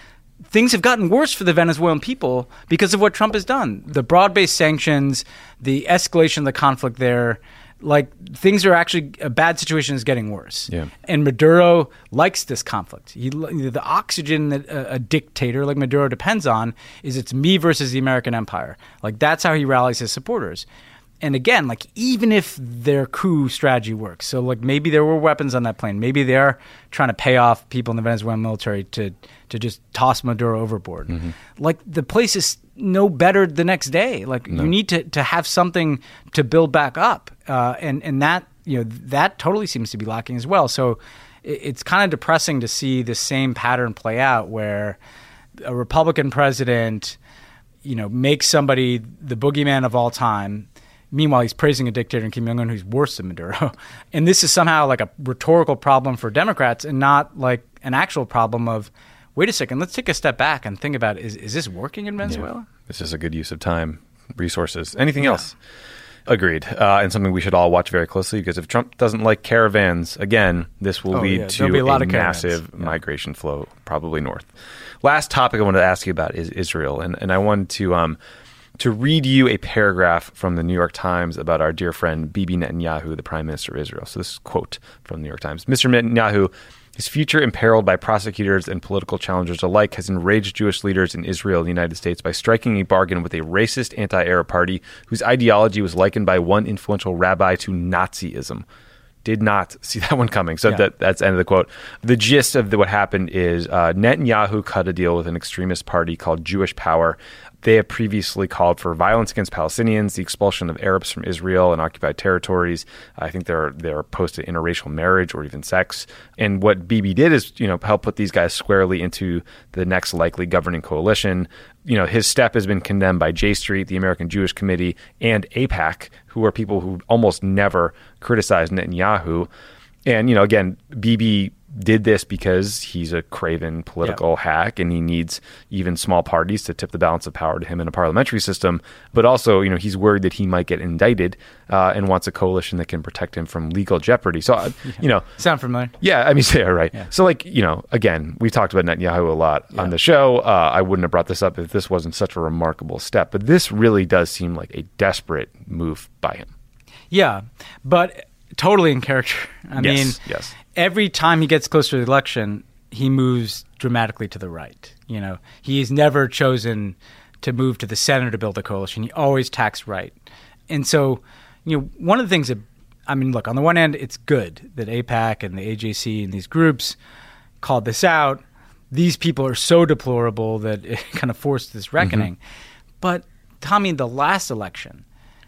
things have gotten worse for the Venezuelan people because of what Trump has done. The broad-based sanctions, the escalation of the conflict there, like things are actually, a bad situation is getting worse. Yeah. And Maduro likes this conflict. He, the oxygen that a, a dictator like Maduro depends on is it's me versus the American empire. Like that's how he rallies his supporters. And again, like even if their coup strategy works, so like maybe there were weapons on that plane, maybe they are trying to pay off people in the Venezuelan military to to just toss Maduro overboard. Mm-hmm. Like the place is no better the next day. Like no. you need to, to have something to build back up, uh, and and that you know that totally seems to be lacking as well. So it, it's kind of depressing to see the same pattern play out where a Republican president, you know, makes somebody the boogeyman of all time. Meanwhile, he's praising a dictator in Kim Jong-un who's worse than Maduro. And this is somehow like a rhetorical problem for Democrats and not like an actual problem of, wait a second, let's take a step back and think about, is, is this working in Venezuela? Yeah. This is a good use of time, resources. Anything yeah. else? Agreed. Uh, and something we should all watch very closely because if Trump doesn't like caravans, again, this will oh, lead yeah. to a, a, a massive yeah. migration flow, probably north. Last topic I wanted to ask you about is Israel. And, and I wanted to... Um, to read you a paragraph from the New York Times about our dear friend Bibi Netanyahu, the Prime Minister of Israel. So this is a quote from the New York Times. Mister Netanyahu, his future imperiled by prosecutors and political challengers alike, has enraged Jewish leaders in Israel and the United States by striking a bargain with a racist anti-Arab party whose ideology was likened by one influential rabbi to Nazism. Did not see that one coming. So yeah. that, that's the end of the quote. The gist of the, what happened is uh, Netanyahu cut a deal with an extremist party called Jewish Power. They have previously called for violence against Palestinians, the expulsion of Arabs from Israel and occupied territories. I think they're they're opposed to interracial marriage or even sex. And what Bibi did is, you know, help put these guys squarely into the next likely governing coalition. You know, his step has been condemned by J Street, the American Jewish Committee, and AIPAC, who are people who almost never criticize Netanyahu. And, you know, again, Bibi did this because he's a craven political yeah. hack and he needs even small parties to tip the balance of power to him in a parliamentary system. But also, you know, he's worried that he might get indicted uh, and wants a coalition that can protect him from legal jeopardy. So, uh, yeah. you know. Sound familiar? Yeah, I mean, yeah, right. Yeah. So, like, you know, again, we've talked about Netanyahu a lot yeah. on the show. Uh, I wouldn't have brought this up if this wasn't such a remarkable step. But this really does seem like a desperate move by him. Yeah, but totally in character. I yes, mean, yes. every time he gets closer to the election, he moves dramatically to the right. You know, he's never chosen to move to the center to build a coalition. He always tacks right. And so, you know, one of the things that, I mean, look, on the one hand, it's good that AIPAC and the A J C and these groups called this out. These people are so deplorable that it kind of forced this reckoning. Mm-hmm. But, Tommy, the last election,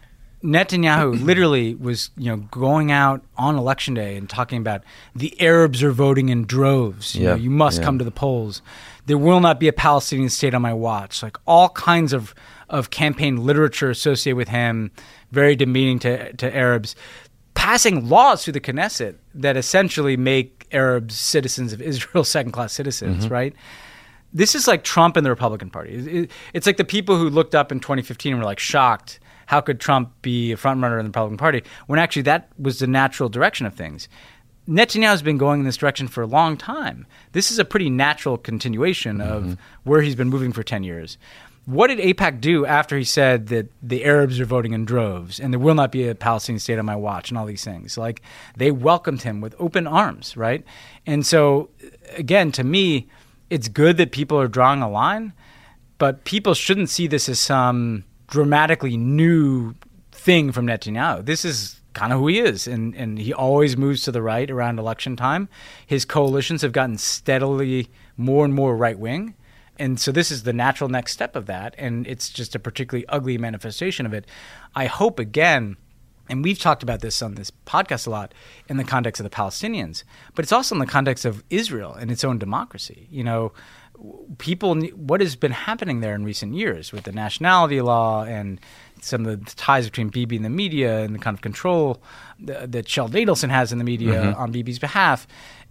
Netanyahu literally was, you know, going out on election day and talking about the Arabs are voting in droves. You yeah, know, you must yeah. come to the polls. There will not be a Palestinian state on my watch. Like all kinds of, of campaign literature associated with him, very demeaning to to Arabs, passing laws through the Knesset that essentially make Arabs citizens of Israel second-class citizens, mm-hmm. right? This is like Trump and the Republican Party. It, it, it's like the people who looked up in twenty fifteen and were like shocked. How could Trump be a frontrunner in the Republican Party when actually that was the natural direction of things? Netanyahu has been going in this direction for a long time. This is a pretty natural continuation mm-hmm. of where he's been moving for ten years. What did AIPAC do after he said that the Arabs are voting in droves and there will not be a Palestinian state on my watch and all these things? Like, they welcomed him with open arms, right? And so, again, to me, it's good that people are drawing a line, but people shouldn't see this as some dramatically new thing from Netanyahu. This is kind of who he is, and, and he always moves to the right around election time. His coalitions have gotten steadily more and more right-wing, and so this is the natural next step of that, and it's just a particularly ugly manifestation of it. I hope, again, and we've talked about this on this podcast a lot in the context of the Palestinians, but it's also in the context of Israel and its own democracy. You know, people, what has been happening there in recent years with the nationality law and some of the ties between Bibi and the media and the kind of control that Sheldon Adelson has in the media mm-hmm. on Bibi's behalf,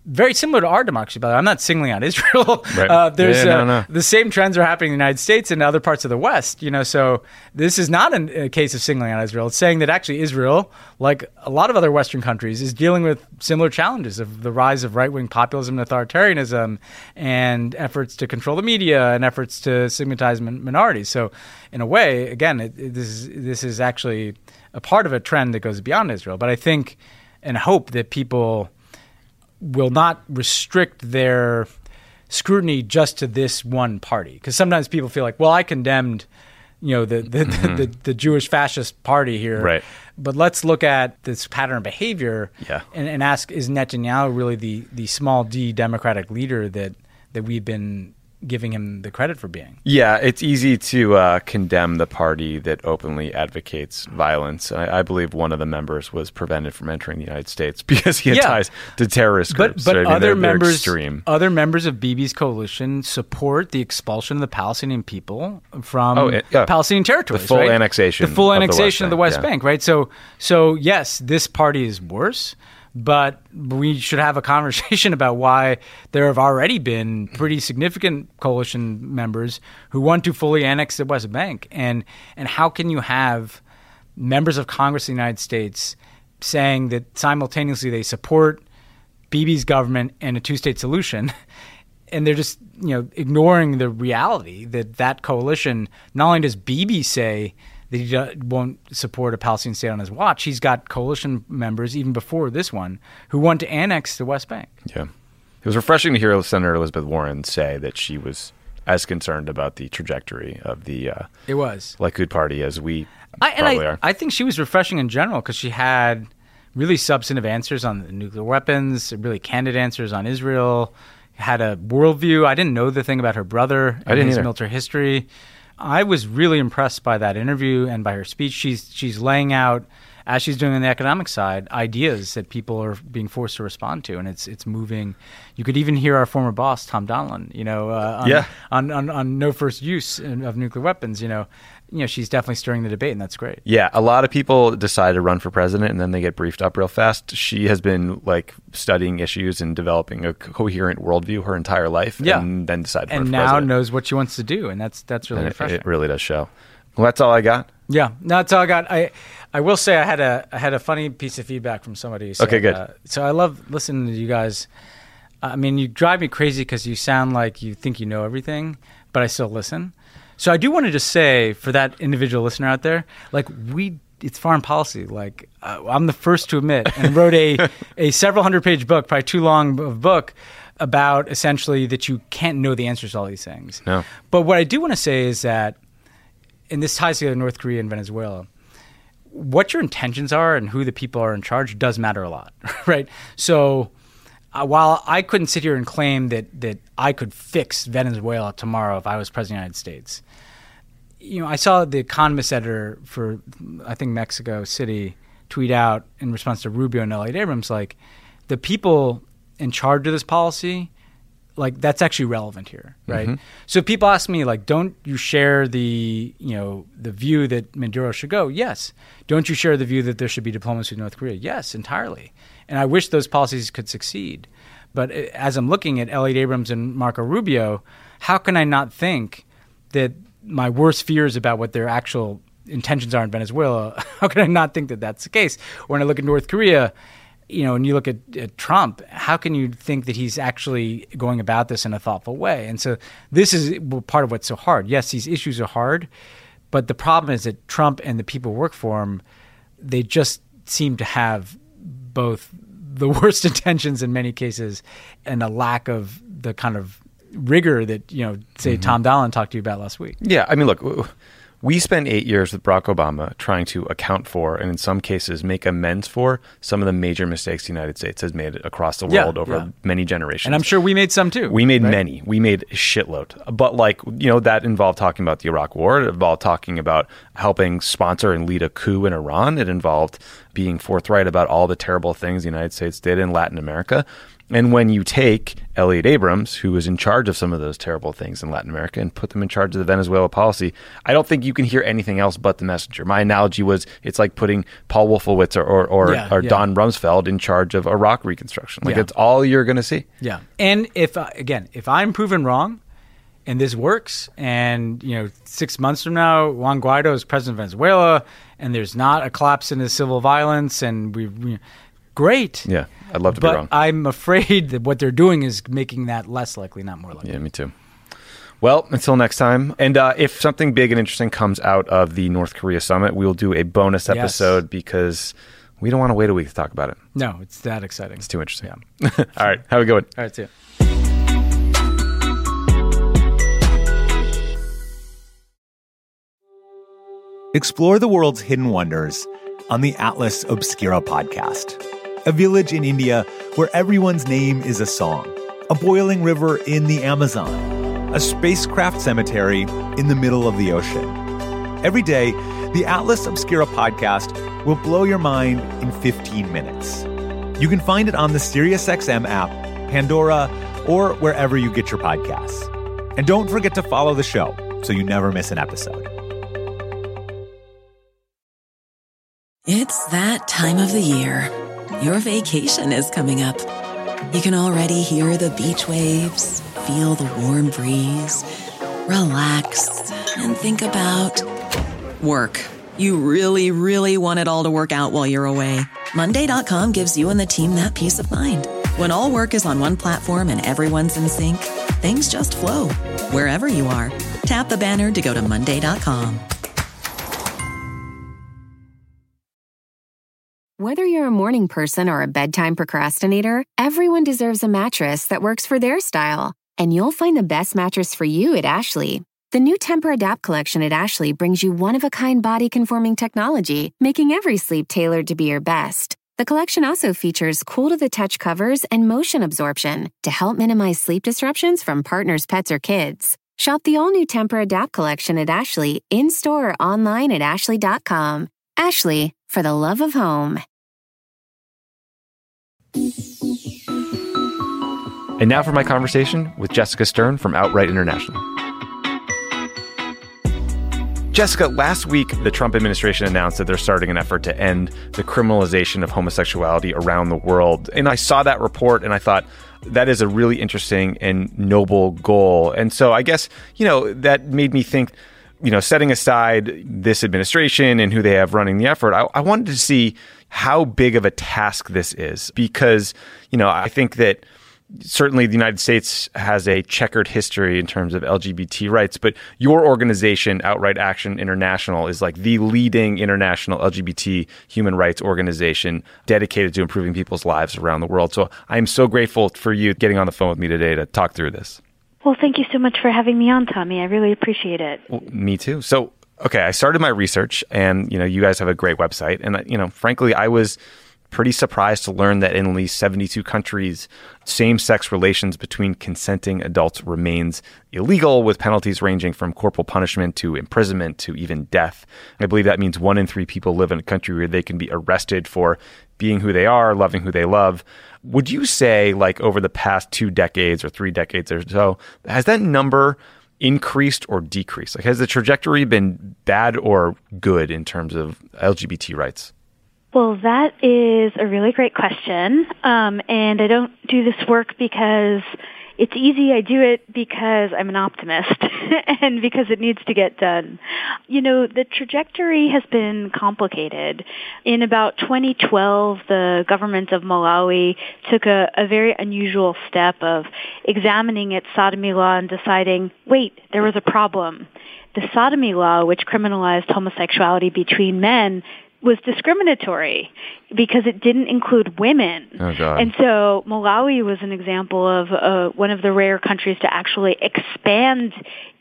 very similar to our democracy, by the way. I'm not singling out Israel. Right. Uh, there's Yeah, no, uh, no. the same trends are happening in the United States and other parts of the West. You know, so this is not an, a case of singling out Israel. It's saying that actually Israel, like a lot of other Western countries, is dealing with similar challenges of the rise of right-wing populism and authoritarianism, and efforts to control the media and efforts to stigmatize min- minorities. So, in a way, again, it, it, this is this is actually a part of a trend that goes beyond Israel. But I think and hope that people will not restrict their scrutiny just to this one party. Because sometimes people feel like, well, I condemned, you know, the the, mm-hmm. the, the the Jewish fascist party here. Right. But let's look at this pattern of behavior yeah. and, and ask, is Netanyahu really the, the small d democratic leader that, that we've been giving him the credit for being? Yeah, it's easy to uh, condemn the party that openly advocates violence. I, I believe one of the members was prevented from entering the United States because he had Yeah. ties to terrorist But groups. but So, I mean, other they're, they're members extreme. other members of Bibi's coalition support the expulsion of the Palestinian people from Oh, it- yeah. Palestinian territories. The full right? annexation The full of the annexation West of the Bank, West yeah. Bank, right? So so yes, this party is worse. But we should have a conversation about why there have already been pretty significant coalition members who want to fully annex the West Bank. And and how can you have members of Congress in the United States saying that simultaneously they support Bibi's government and a two-state solution, and they're just, you know, ignoring the reality that that coalition, not only does Bibi say that he do- won't support a Palestinian state on his watch, he's got coalition members, even before this one, who want to annex the West Bank. Yeah. It was refreshing to hear Senator Elizabeth Warren say that she was as concerned about the trajectory of the uh, It was. Likud party as we I, and probably I, are. I think she was refreshing in general because she had really substantive answers on the nuclear weapons, really candid answers on Israel, had a worldview. I didn't know the thing about her brother I and didn't his either. military history. I was really impressed by that interview and by her speech. She's she's laying out, as she's doing on the economic side, ideas that people are being forced to respond to, and it's it's moving. You could even hear our former boss, Tom Donilon, you know, uh, on, Yeah. on, on on no first use of nuclear weapons. You know, you know, she's definitely stirring the debate, and that's great. Yeah, a lot of people decide to run for president and then they get briefed up real fast. She has been like studying issues and developing a coherent worldview her entire life, Yeah. and then decided to run And for now president. knows what she wants to do, and that's that's really And it, refreshing. it really does show. Well, that's all I got. Yeah, no, that's all I got. I I will say I had a I had a funny piece of feedback from somebody. Who said, Okay, good. Uh, so I love listening to you guys. I mean, you drive me crazy because you sound like you think you know everything, but I still listen. So I do want to just say for that individual listener out there, like we, it's foreign policy. Like uh, I'm the first to admit, and wrote a a several hundred page book, probably too long of book, about essentially that you can't know the answers to all these things. No. But what I do want to say is that, and this ties together North Korea and Venezuela, what your intentions are and who the people are in charge does matter a lot, right? So uh, while I couldn't sit here and claim that that I could fix Venezuela tomorrow if I was president of the United States, you know, I saw the Economist editor for, I think, Mexico City tweet out in response to Rubio and Elliott Abrams, like, the people in charge of this policy, like, that's actually relevant here, right? Mm-hmm. So if people ask me, like, don't you share the, you know, the view that Maduro should go? Yes. Don't you share the view that there should be diplomacy with North Korea? Yes, entirely. And I wish those policies could succeed. But as I'm looking at Elliott Abrams and Marco Rubio, how can I not think that my worst fears about what their actual intentions are in Venezuela, how can I not think that that's the case? Or when I look at North Korea, you know, and you look at, at Trump, how can you think that he's actually going about this in a thoughtful way? And so this is part of what's so hard. Yes, these issues are hard, but the problem is that Trump and the people who work for him, they just seem to have both the worst intentions in many cases and a lack of the kind of rigor that, you know, say, mm-hmm. Tom Donilon talked to you about last week. Yeah, I mean, look, we spent eight years with Barack Obama trying to account for, and in some cases make amends for, some of the major mistakes the United States has made across the world Yeah, over yeah. many generations. And I'm sure we made some too. We made right? many. We made a shitload. But like, you know, that involved talking about the Iraq War. It involved talking about helping sponsor and lead a coup in Iran. It involved being forthright about all the terrible things the United States did in Latin America. And when you take Elliot Abrams, who was in charge of some of those terrible things in Latin America, and put them in charge of the Venezuela policy, I don't think you can hear anything else but the messenger. My analogy was it's like putting Paul Wolfowitz or, or, or, yeah, or yeah. Don Rumsfeld in charge of Iraq reconstruction. Like, yeah. it's all you're going to see. Yeah. And if, uh, again, if I'm proven wrong and this works, and, you know, six months from now, Juan Guaido is president of Venezuela, and there's not a collapse in the civil violence, and we, we great. Yeah. I'd love to but be wrong. I'm afraid that what they're doing is making that less likely, not more likely. Yeah, me too. Well, until next time. And uh, if something big and interesting comes out of the North Korea summit, we'll do a bonus episode yes. because we don't want to wait a week to talk about it. No, it's that exciting. It's too interesting. Yeah. All right. Have a good one. All right, see you. Explore the world's hidden wonders on the Atlas Obscura podcast. A village in India where everyone's name is a song. A boiling river in the Amazon. A spacecraft cemetery in the middle of the ocean. Every day, the Atlas Obscura podcast will blow your mind in fifteen minutes. You can find it on the SiriusXM app, Pandora, or wherever you get your podcasts. And don't forget to follow the show so you never miss an episode. It's that time of the year. Your vacation is coming up. You can already hear the beach waves, feel the warm breeze, relax, and think about work. You really, really want it all to work out while you're away. Monday dot com gives you and the team that peace of mind. When all work is on one platform and everyone's in sync, things just flow. Wherever you are, tap the banner to go to Monday dot com. Whether you're a morning person or a bedtime procrastinator, everyone deserves a mattress that works for their style. And you'll find the best mattress for you at Ashley. The new Tempur-Adapt collection at Ashley brings you one-of-a-kind body-conforming technology, making every sleep tailored to be your best. The collection also features cool-to-the-touch covers and motion absorption to help minimize sleep disruptions from partners, pets, or kids. Shop the all-new Tempur-Adapt collection at Ashley, in-store or online at ashley dot com. Ashley, for the love of home. And now for my conversation with Jessica Stern from Outright International. Jessica, last week, the Trump administration announced that they're starting an effort to end the criminalization of homosexuality around the world. And I saw that report and I thought, that is a really interesting and noble goal. And so I guess, you know, that made me think, you know, setting aside this administration and who they have running the effort, I, I wanted to see how big of a task this is. Because, you know, I think that certainly the United States has a checkered history in terms of L G B T rights, but your organization, Outright Action International, is like the leading international L G B T human rights organization dedicated to improving people's lives around the world. So I'm so grateful for you getting on the phone with me today to talk through this. Well, thank you so much for having me on, Tommy. I really appreciate it. Well, me too. So, okay, I started my research and, you know, you guys have a great website. And, you know, frankly, I was pretty surprised to learn that in at least seventy-two countries, same-sex relations between consenting adults remains illegal, with penalties ranging from corporal punishment to imprisonment to even death. I believe that means one in three people live in a country where they can be arrested for being who they are, loving who they love. Would you say, like, over the past two decades or three decades or so, has that number increased or decreased? Like, has the trajectory been bad or good in terms of L G B T rights? Well, that is a really great question. Um, and I don't do this work because it's easy. I do it because I'm an optimist and because it needs to get done. You know, the trajectory has been complicated. In about twenty twelve, the government of Malawi took a, a very unusual step of examining its sodomy law and deciding, wait, there was a problem. The sodomy law, which criminalized homosexuality between men, was discriminatory because it didn't include women. Oh, God. And so Malawi was an example of uh, one of the rare countries to actually expand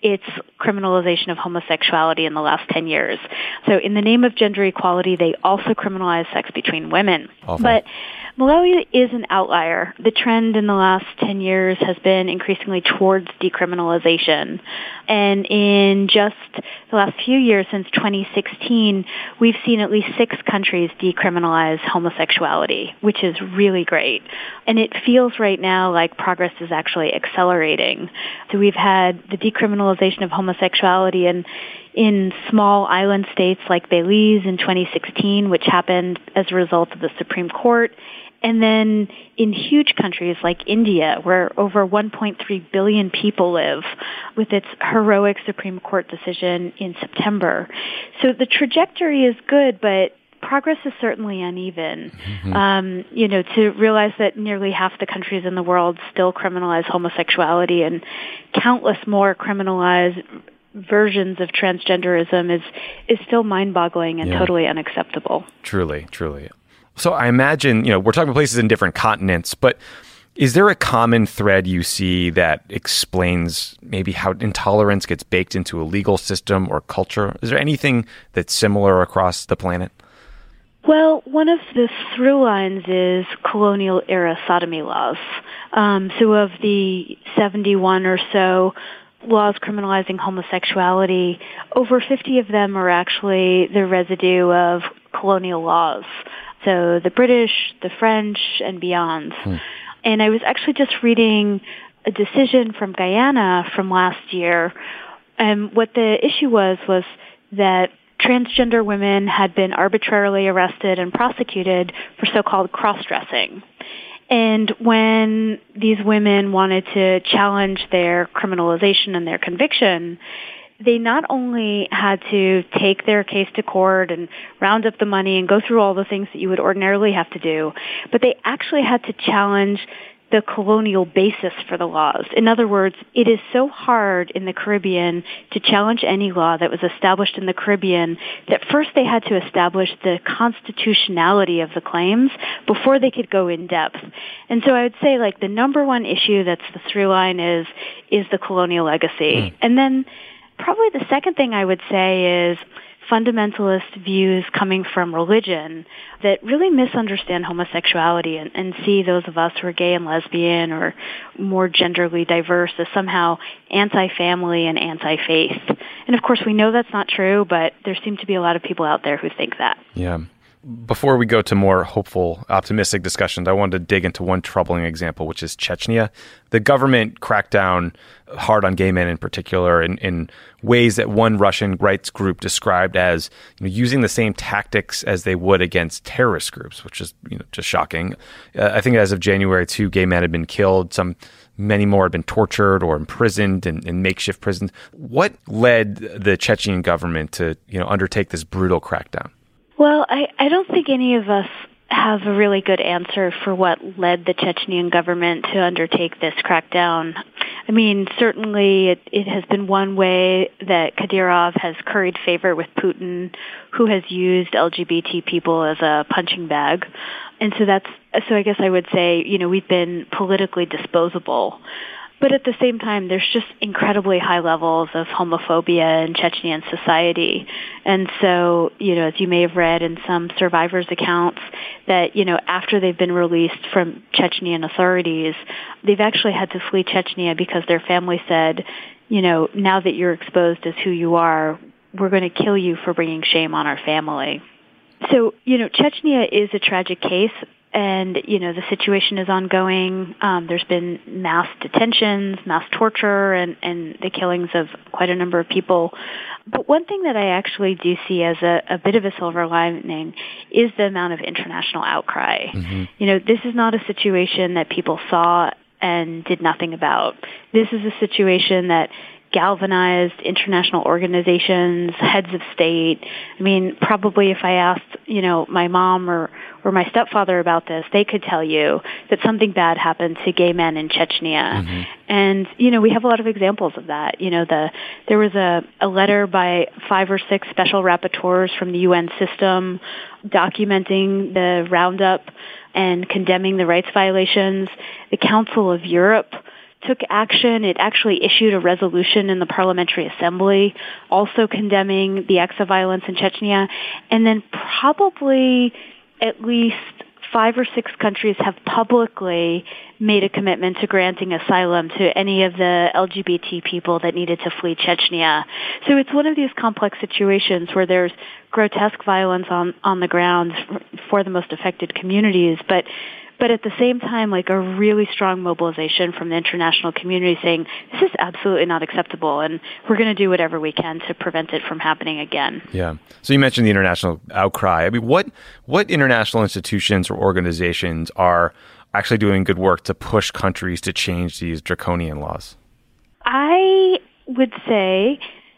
its criminalization of homosexuality in the last ten years. So in the name of gender equality, they also criminalize sex between women. Awful. But Malawi is an outlier. The trend in the last ten years has been increasingly towards decriminalization. And in just the last few years, since twenty sixteen, we've seen at least six countries decriminalize homosexuality, which is really great. And it feels right now like progress is actually accelerating. So we've had the decriminalization of homosexuality in in small island states like Belize in twenty sixteen, which happened as a result of the Supreme Court. And then in huge countries like India, where over one point three billion people live, with its heroic Supreme Court decision in September. So the trajectory is good, but progress is certainly uneven. Mm-hmm. Um, you know, to realize that nearly half the countries in the world still criminalize homosexuality and countless more criminalize versions of transgenderism is is still mind-boggling and yeah. totally unacceptable. Truly, truly. So I imagine, you know, we're talking about places in different continents, but is there a common thread you see that explains maybe how intolerance gets baked into a legal system or culture? Is there anything that's similar across the planet? Well, one of the through lines is colonial-era sodomy laws. Um, so of the seventy-one or so laws criminalizing homosexuality, over fifty of them are actually the residue of colonial laws. So the British, the French, and beyond. Hmm. And I was actually just reading a decision from Guyana from last year. And what the issue was, was that transgender women had been arbitrarily arrested and prosecuted for so-called cross-dressing. And when these women wanted to challenge their criminalization and their conviction, they not only had to take their case to court and round up the money and go through all the things that you would ordinarily have to do, but they actually had to challenge the colonial basis for the laws. In other words, it is so hard in the Caribbean to challenge any law that was established in the Caribbean that first they had to establish the constitutionality of the claims before they could go in depth. And so I would say, like, the number one issue that's the through line is, is the colonial legacy. Mm. And then probably the second thing I would say is fundamentalist views coming from religion that really misunderstand homosexuality and, and see those of us who are gay and lesbian or more genderly diverse as somehow anti-family and anti-faith. And of course, we know that's not true, but there seem to be a lot of people out there who think that. Yeah. Before we go to more hopeful, optimistic discussions, I wanted to dig into one troubling example, which is Chechnya. The government cracked down hard on gay men in particular in, in ways that one Russian rights group described as, you know, using the same tactics as they would against terrorist groups, which is, you know, just shocking. Uh, I think as of January, two gay men had been killed. Some Many more had been tortured or imprisoned in, in makeshift prisons. What led the Chechen government to, you know, undertake this brutal crackdown? Well, I, I don't think any of us have a really good answer for what led the Chechnyan government to undertake this crackdown. I mean, certainly it, it has been one way that Kadyrov has curried favor with Putin, who has used L G B T people as a punching bag. And so that's, so I guess I would say, you know, we've been politically disposable. But at the same time, there's just incredibly high levels of homophobia in Chechnyan society. And so, you know, as you may have read in some survivors' accounts, that, you know, after they've been released from Chechnyan authorities, they've actually had to flee Chechnya because their family said, you know, now that you're exposed as who you are, we're going to kill you for bringing shame on our family. So, you know, Chechnya is a tragic case. And, you know, the situation is ongoing. Um, there's been mass detentions, mass torture, and, and the killings of quite a number of people. But one thing that I actually do see as a, a bit of a silver lining is the amount of international outcry. Mm-hmm. You know, this is not a situation that people saw and did nothing about. This is a situation that galvanized international organizations, heads of state. I mean, probably if I asked, you know, my mom or, or my stepfather about this, they could tell you that something bad happened to gay men in Chechnya. Mm-hmm. And, you know, we have a lot of examples of that. You know, the there was a, a letter by five or six special rapporteurs from the U N system documenting the roundup and condemning the rights violations. The Council of Europe took action. It actually issued a resolution in the Parliamentary Assembly also condemning the acts of violence in Chechnya. And then probably at least five or six countries have publicly made a commitment to granting asylum to any of the L G B T people that needed to flee Chechnya. So it's one of these complex situations where there's grotesque violence on, on the ground for the most affected communities, but But at the same time, like a really strong mobilization from the international community saying, this is absolutely not acceptable, and we're going to do whatever we can to prevent it from happening again. Yeah. So you mentioned the international outcry. I mean, what what international institutions or organizations are actually doing good work to push countries to change these draconian laws? I would say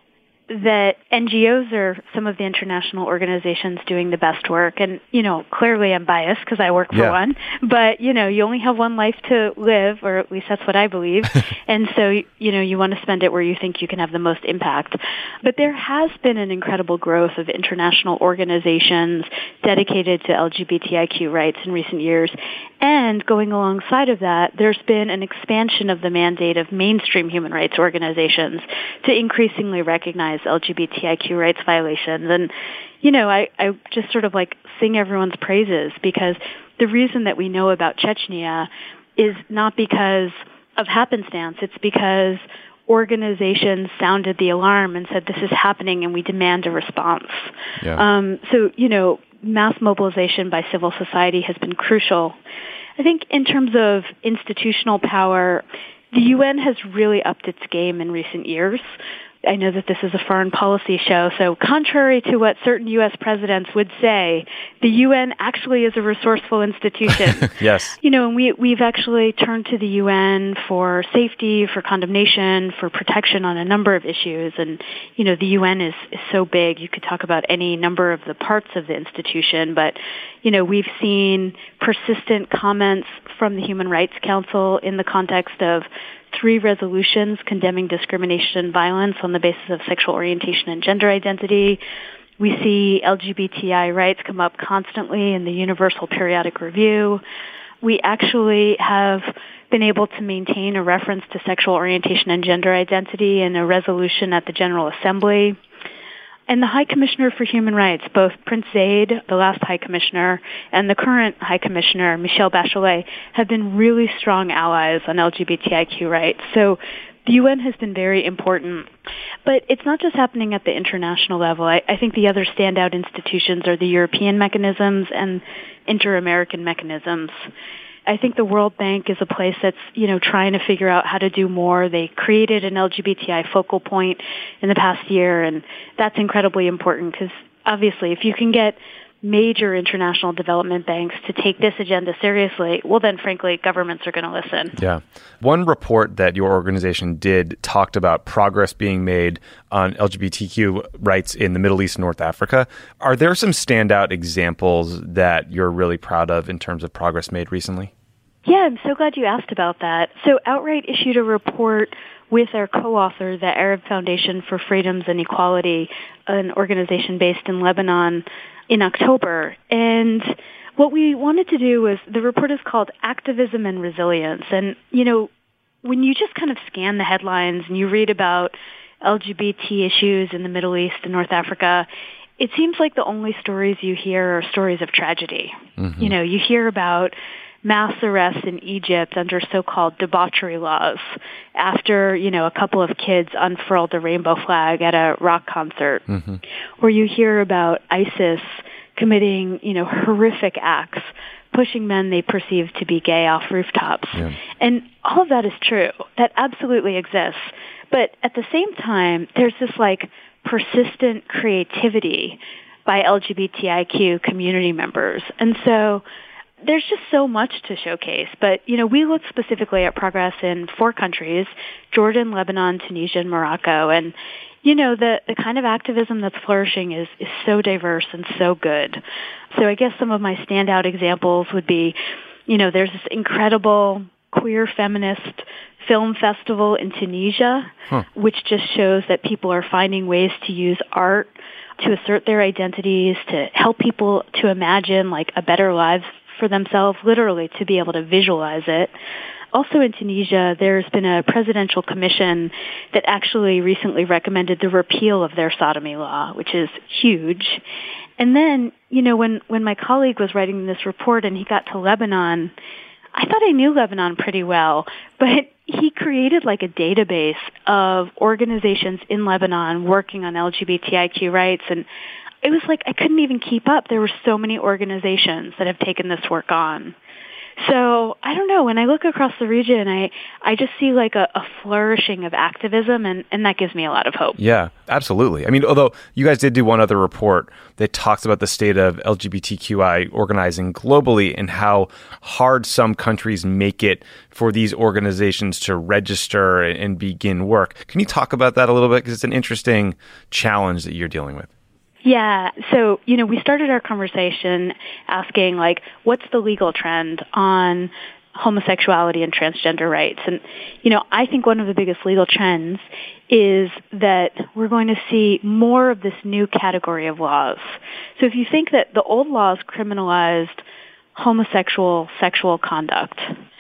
that N G Os are some of the international organizations doing the best work. And, you know, clearly I'm biased because I work for yeah. one. But, you know, you only have one life to live, or at least that's what I believe. And so, you know, you want to spend it where you think you can have the most impact. But there has been an incredible growth of international organizations dedicated to L G B T I Q rights in recent years. And going alongside of that, there's been an expansion of the mandate of mainstream human rights organizations to increasingly recognize L G B T I Q rights violations. And, you know, I, I just sort of like sing everyone's praises because the reason that we know about Chechnya is not because of happenstance. It's because organizations sounded the alarm and said, this is happening and we demand a response. Yeah. Um, so, you know, mass mobilization by civil society has been crucial. I think in terms of institutional power, the U N has really upped its game in recent years. I know that this is a foreign policy show, so contrary to what certain U S presidents would say, the U N actually is a resourceful institution. Yes. You know, and we, we've actually turned to the U N for safety, for condemnation, for protection on a number of issues. And, you know, the U N is, is so big, you could talk about any number of the parts of the institution, but, you know, we've seen persistent comments from the Human Rights Council in the context of three resolutions condemning discrimination and violence on the basis of sexual orientation and gender identity. We see L G B T I rights come up constantly in the Universal Periodic Review. We actually have been able to maintain a reference to sexual orientation and gender identity in a resolution at the General Assembly. And the High Commissioner for Human Rights, both Prince Zaid, the last High Commissioner, and the current High Commissioner, Michelle Bachelet, have been really strong allies on L G B T I Q rights. So the U N has been very important. But it's not just happening at the international level. I, I think the other standout institutions are the European mechanisms and inter-American mechanisms. I think the World Bank is a place that's, you know, trying to figure out how to do more. They created an L G B T I focal point in the past year, and that's incredibly important because obviously if you can get major international development banks to take this agenda seriously, well then frankly governments are going to listen. Yeah. One report that your organization did talked about progress being made on L G B T Q rights in the Middle East and North Africa. Are there some standout examples that you're really proud of in terms of progress made recently? Yeah, I'm so glad you asked about that. So Outright issued a report with our co-author, the Arab Foundation for Freedoms and Equality, an organization based in Lebanon, in October. And what we wanted to do was, the report is called Activism and Resilience. And, you know, when you just kind of scan the headlines and you read about L G B T issues in the Middle East and North Africa, it seems like the only stories you hear are stories of tragedy. Mm-hmm. You know, you hear about mass arrests in Egypt under so-called debauchery laws after, you know, a couple of kids unfurled a rainbow flag at a rock concert. Mm-hmm. Or you hear about ISIS committing, you know, horrific acts, pushing men they perceive to be gay off rooftops. Yeah. And all of that is true. That absolutely exists. But at the same time, there's this, like, persistent creativity by L G B T I Q community members. And so there's just so much to showcase. But, you know, we looked specifically at progress in four countries, Jordan, Lebanon, Tunisia, and Morocco. And, you know, the, the kind of activism that's flourishing is, is so diverse and so good. So I guess some of my standout examples would be, you know, there's this incredible queer feminist film festival in Tunisia, huh. which just shows that people are finding ways to use art to assert their identities, to help people to imagine, like, a better life for themselves, literally to be able to visualize it. also in Tunisia, there's been a presidential commission that actually recently recommended the repeal of their sodomy law, which is huge. And then, you know, when, when my colleague was writing this report and he got to Lebanon, I thought I knew Lebanon pretty well, but he created like a database of organizations in Lebanon working on L G B T I Q rights, and it was like I couldn't even keep up. There were so many organizations that have taken this work on. So I don't know. When I look across the region, I, I just see like a, a flourishing of activism, and, and that gives me a lot of hope. Yeah, absolutely. I mean, although you guys did do one other report that talks about the state of L G B T Q I organizing globally and how hard some countries make it for these organizations to register and begin work. Can you talk about that a little bit? Because it's an interesting challenge that you're dealing with. Yeah. So, you know, we started our conversation asking, like, what's the legal trend on homosexuality and transgender rights? And, you know, I think one of the biggest legal trends is that we're going to see more of this new category of laws. So if you think that the old laws criminalized homosexual sexual conduct,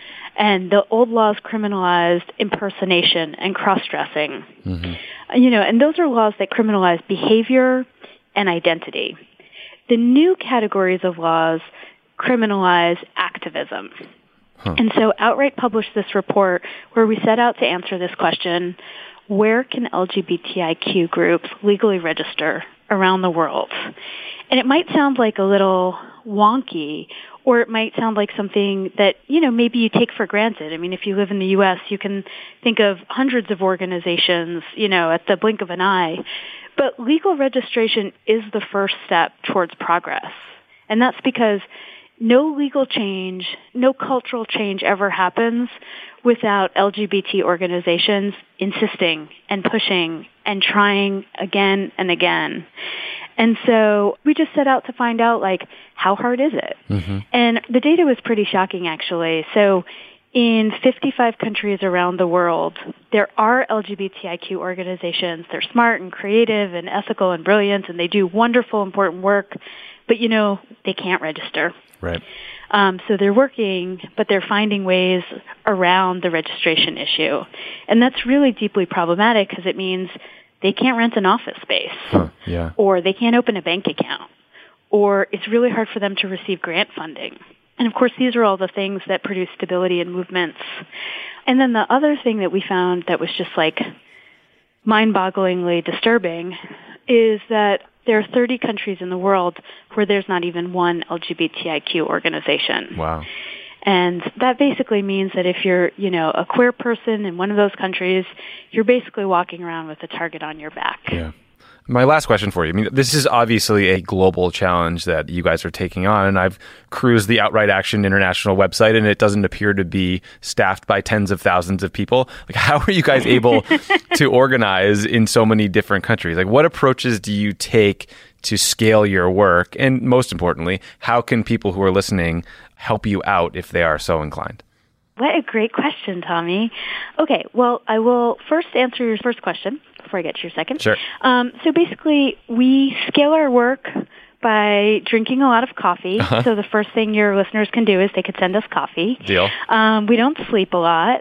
and the old laws criminalized impersonation and cross-dressing, mm-hmm. you know, and those are laws that criminalize behavior and identity. The new categories of laws criminalize activism. Huh. And so Outright published this report where we set out to answer this question: where can L G B T I Q groups legally register around the world? And it might sound like a little wonky, or it might sound like something that, you know, maybe you take for granted. I mean, if you live in the U S, you can think of hundreds of organizations, you know, at the blink of an eye. But legal registration is the first step towards progress. And that's because no legal change, no cultural change ever happens without L G B T organizations insisting and pushing and trying again and again. And so we just set out to find out, like, how hard is it? Mm-hmm. And the data was pretty shocking, actually. So in fifty-five countries around the world, there are L G B T I Q organizations. They're smart and creative and ethical and brilliant, and they do wonderful, important work. But, you know, they can't register. Right. Um, so they're working, but they're finding ways around the registration issue. And that's really deeply problematic because it means they can't rent an office space. Huh, yeah. Or they can't open a bank account. Or it's really hard for them to receive grant funding. And, of course, these are all the things that produce stability in movements. And then the other thing that we found that was just, like, mind-bogglingly disturbing is that there are thirty countries in the world where there's not even one L G B T I Q organization. Wow. And that basically means that if you're, you know, a queer person in one of those countries, you're basically walking around with a target on your back. Yeah. My last question for you. I mean, this is obviously a global challenge that you guys are taking on, and I've cruised the Outright Action International website, and it doesn't appear to be staffed by tens of thousands of people. Like, how are you guys able to organize in so many different countries? Like, what approaches do you take to scale your work? And most importantly, how can people who are listening help you out if they are so inclined? What a great question, Tommy. Okay, well, I will first answer your first question before I get to your second. Sure. Um, so basically, we scale our work by drinking a lot of coffee. Uh-huh. So the first thing your listeners can do is they could send us coffee. Deal. Um, we don't sleep a lot,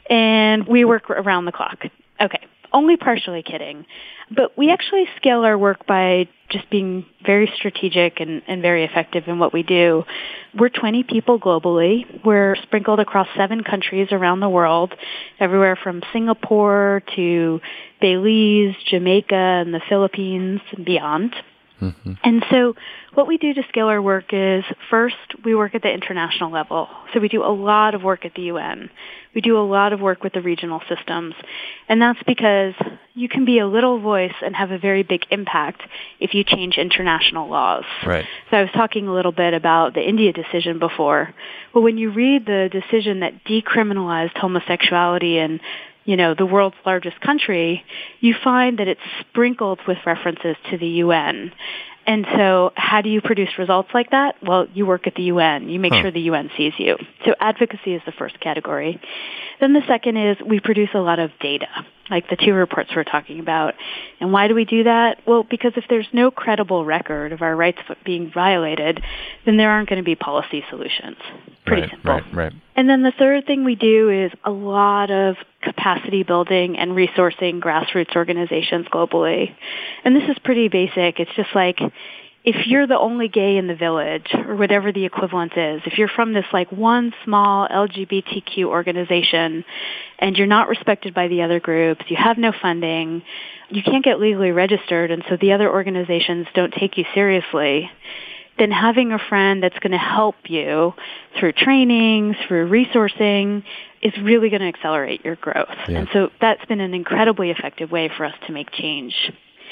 and we work around the clock. Okay, only partially kidding. But we actually scale our work by just being very strategic and, and very effective in what we do. We're twenty people globally. We're sprinkled across seven countries around the world, everywhere from Singapore to Belize, Jamaica, and the Philippines and beyond. Mm-hmm. And so what we do to scale our work is, first, we work at the international level. So we do a lot of work at the U N. We do a lot of work with the regional systems. And that's because you can be a little voice and have a very big impact if you change international laws. Right. So I was talking a little bit about the India decision before. Well, when you read the decision that decriminalized homosexuality in, you know, the world's largest country, you find that it's sprinkled with references to the U N. And so how do you produce results like that? Well, you work at the U N. You make huh. sure the U N sees you. So advocacy is the first category. Then the second is we produce a lot of data. like the two reports we're talking about. And why do we do that? Well, because if there's no credible record of our rights being violated, then there aren't going to be policy solutions. Pretty right, simple. Right, right. And then the third thing we do is a lot of capacity building and resourcing grassroots organizations globally. And this is pretty basic. It's just like, if you're the only gay in the village, or whatever the equivalent is, if you're from this like one small L G B T Q organization and you're not respected by the other groups, you have no funding, you can't get legally registered, and so the other organizations don't take you seriously, then having a friend that's going to help you through training, through resourcing, is really going to accelerate your growth. Yeah. And so that's been an incredibly effective way for us to make change.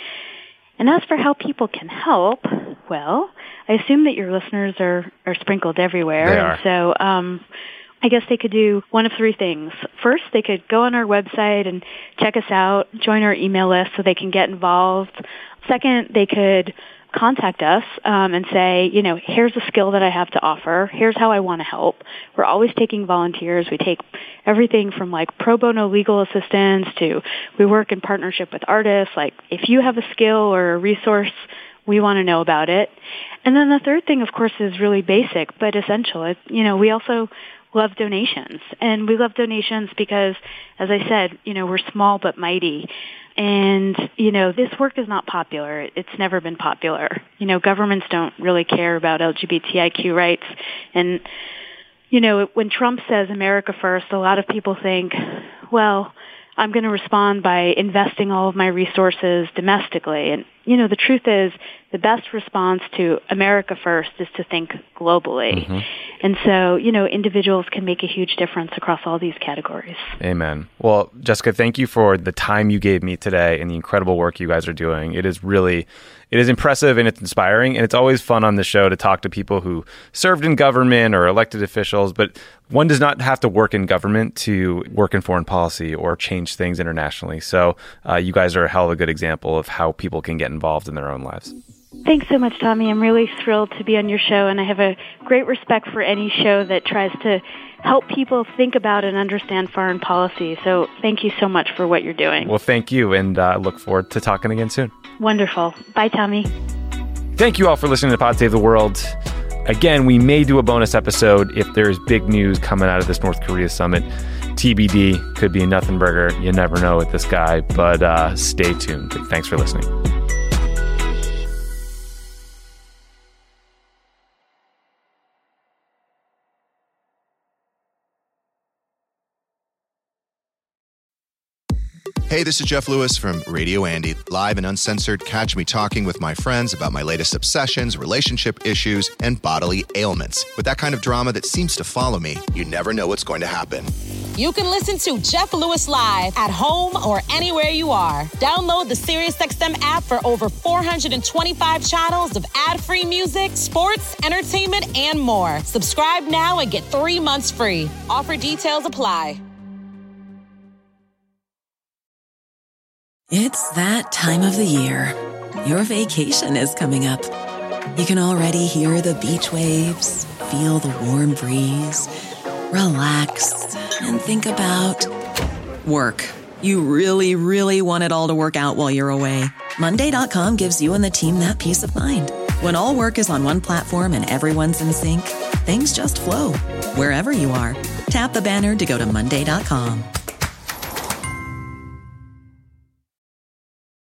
And as for how people can help, well, I assume that your listeners are, are sprinkled everywhere. They are. And so um, I guess they could do one of three things. First, they could go on our website and check us out, join our email list so they can get involved. Second, they could contact us um, and say, you know, here's a skill that I have to offer. Here's how I want to help. We're always taking volunteers. We take everything from like pro bono legal assistance to we work in partnership with artists. Like if you have a skill or a resource, we want to know about it. And then the third thing, of course, is really basic but essential. It, you know, we also love donations. And we love donations because, as I said, you know, we're small but mighty. And, you know, this work is not popular. It's never been popular. You know, governments don't really care about L G B T I Q rights. And, you know, when Trump says America first, a lot of people think, well, I'm going to respond by investing all of my resources domestically. And, you know, the truth is the best response to America first is to think globally. Mm-hmm. And so, you know, individuals can make a huge difference across all these categories. Amen. Well, Jessica, thank you for the time you gave me today and the incredible work you guys are doing. It is really, it is impressive and it's inspiring. And it's always fun on the show to talk to people who served in government or elected officials, but one does not have to work in government to work in foreign policy or change things internationally. So uh, you guys are a hell of a good example of how people can get involved in their own lives. Thanks so much, Tommy. I'm really thrilled to be on your show, and I have a great respect for any show that tries to help people think about and understand foreign policy. So thank you so much for what you're doing. Well, thank you, and I uh, look forward to talking again soon. Wonderful. Bye, Tommy. Thank you all for listening to Pod Save the World. Again, we may do a bonus episode if there's big news coming out of this North Korea summit. T B D, could be a nothing burger. You never know with this guy, but uh, stay tuned. Thanks for listening. Hey, this is Jeff Lewis from Radio Andy. Live and uncensored, catch me talking with my friends about my latest obsessions, relationship issues, and bodily ailments. With that kind of drama that seems to follow me, you never know what's going to happen. You can listen to Jeff Lewis live at home or anywhere you are. Download the SiriusXM app for over four hundred twenty-five channels of ad-free music, sports, entertainment, and more. Subscribe now and get three months free. Offer details apply. It's that time of the year. Your vacation is coming up. You can already hear the beach waves, feel the warm breeze, relax, and think about work. You really, really want it all to work out while you're away. Monday dot com gives you and the team that peace of mind. When all work is on one platform and everyone's in sync, things just flow. Wherever you are, tap the banner to go to Monday dot com.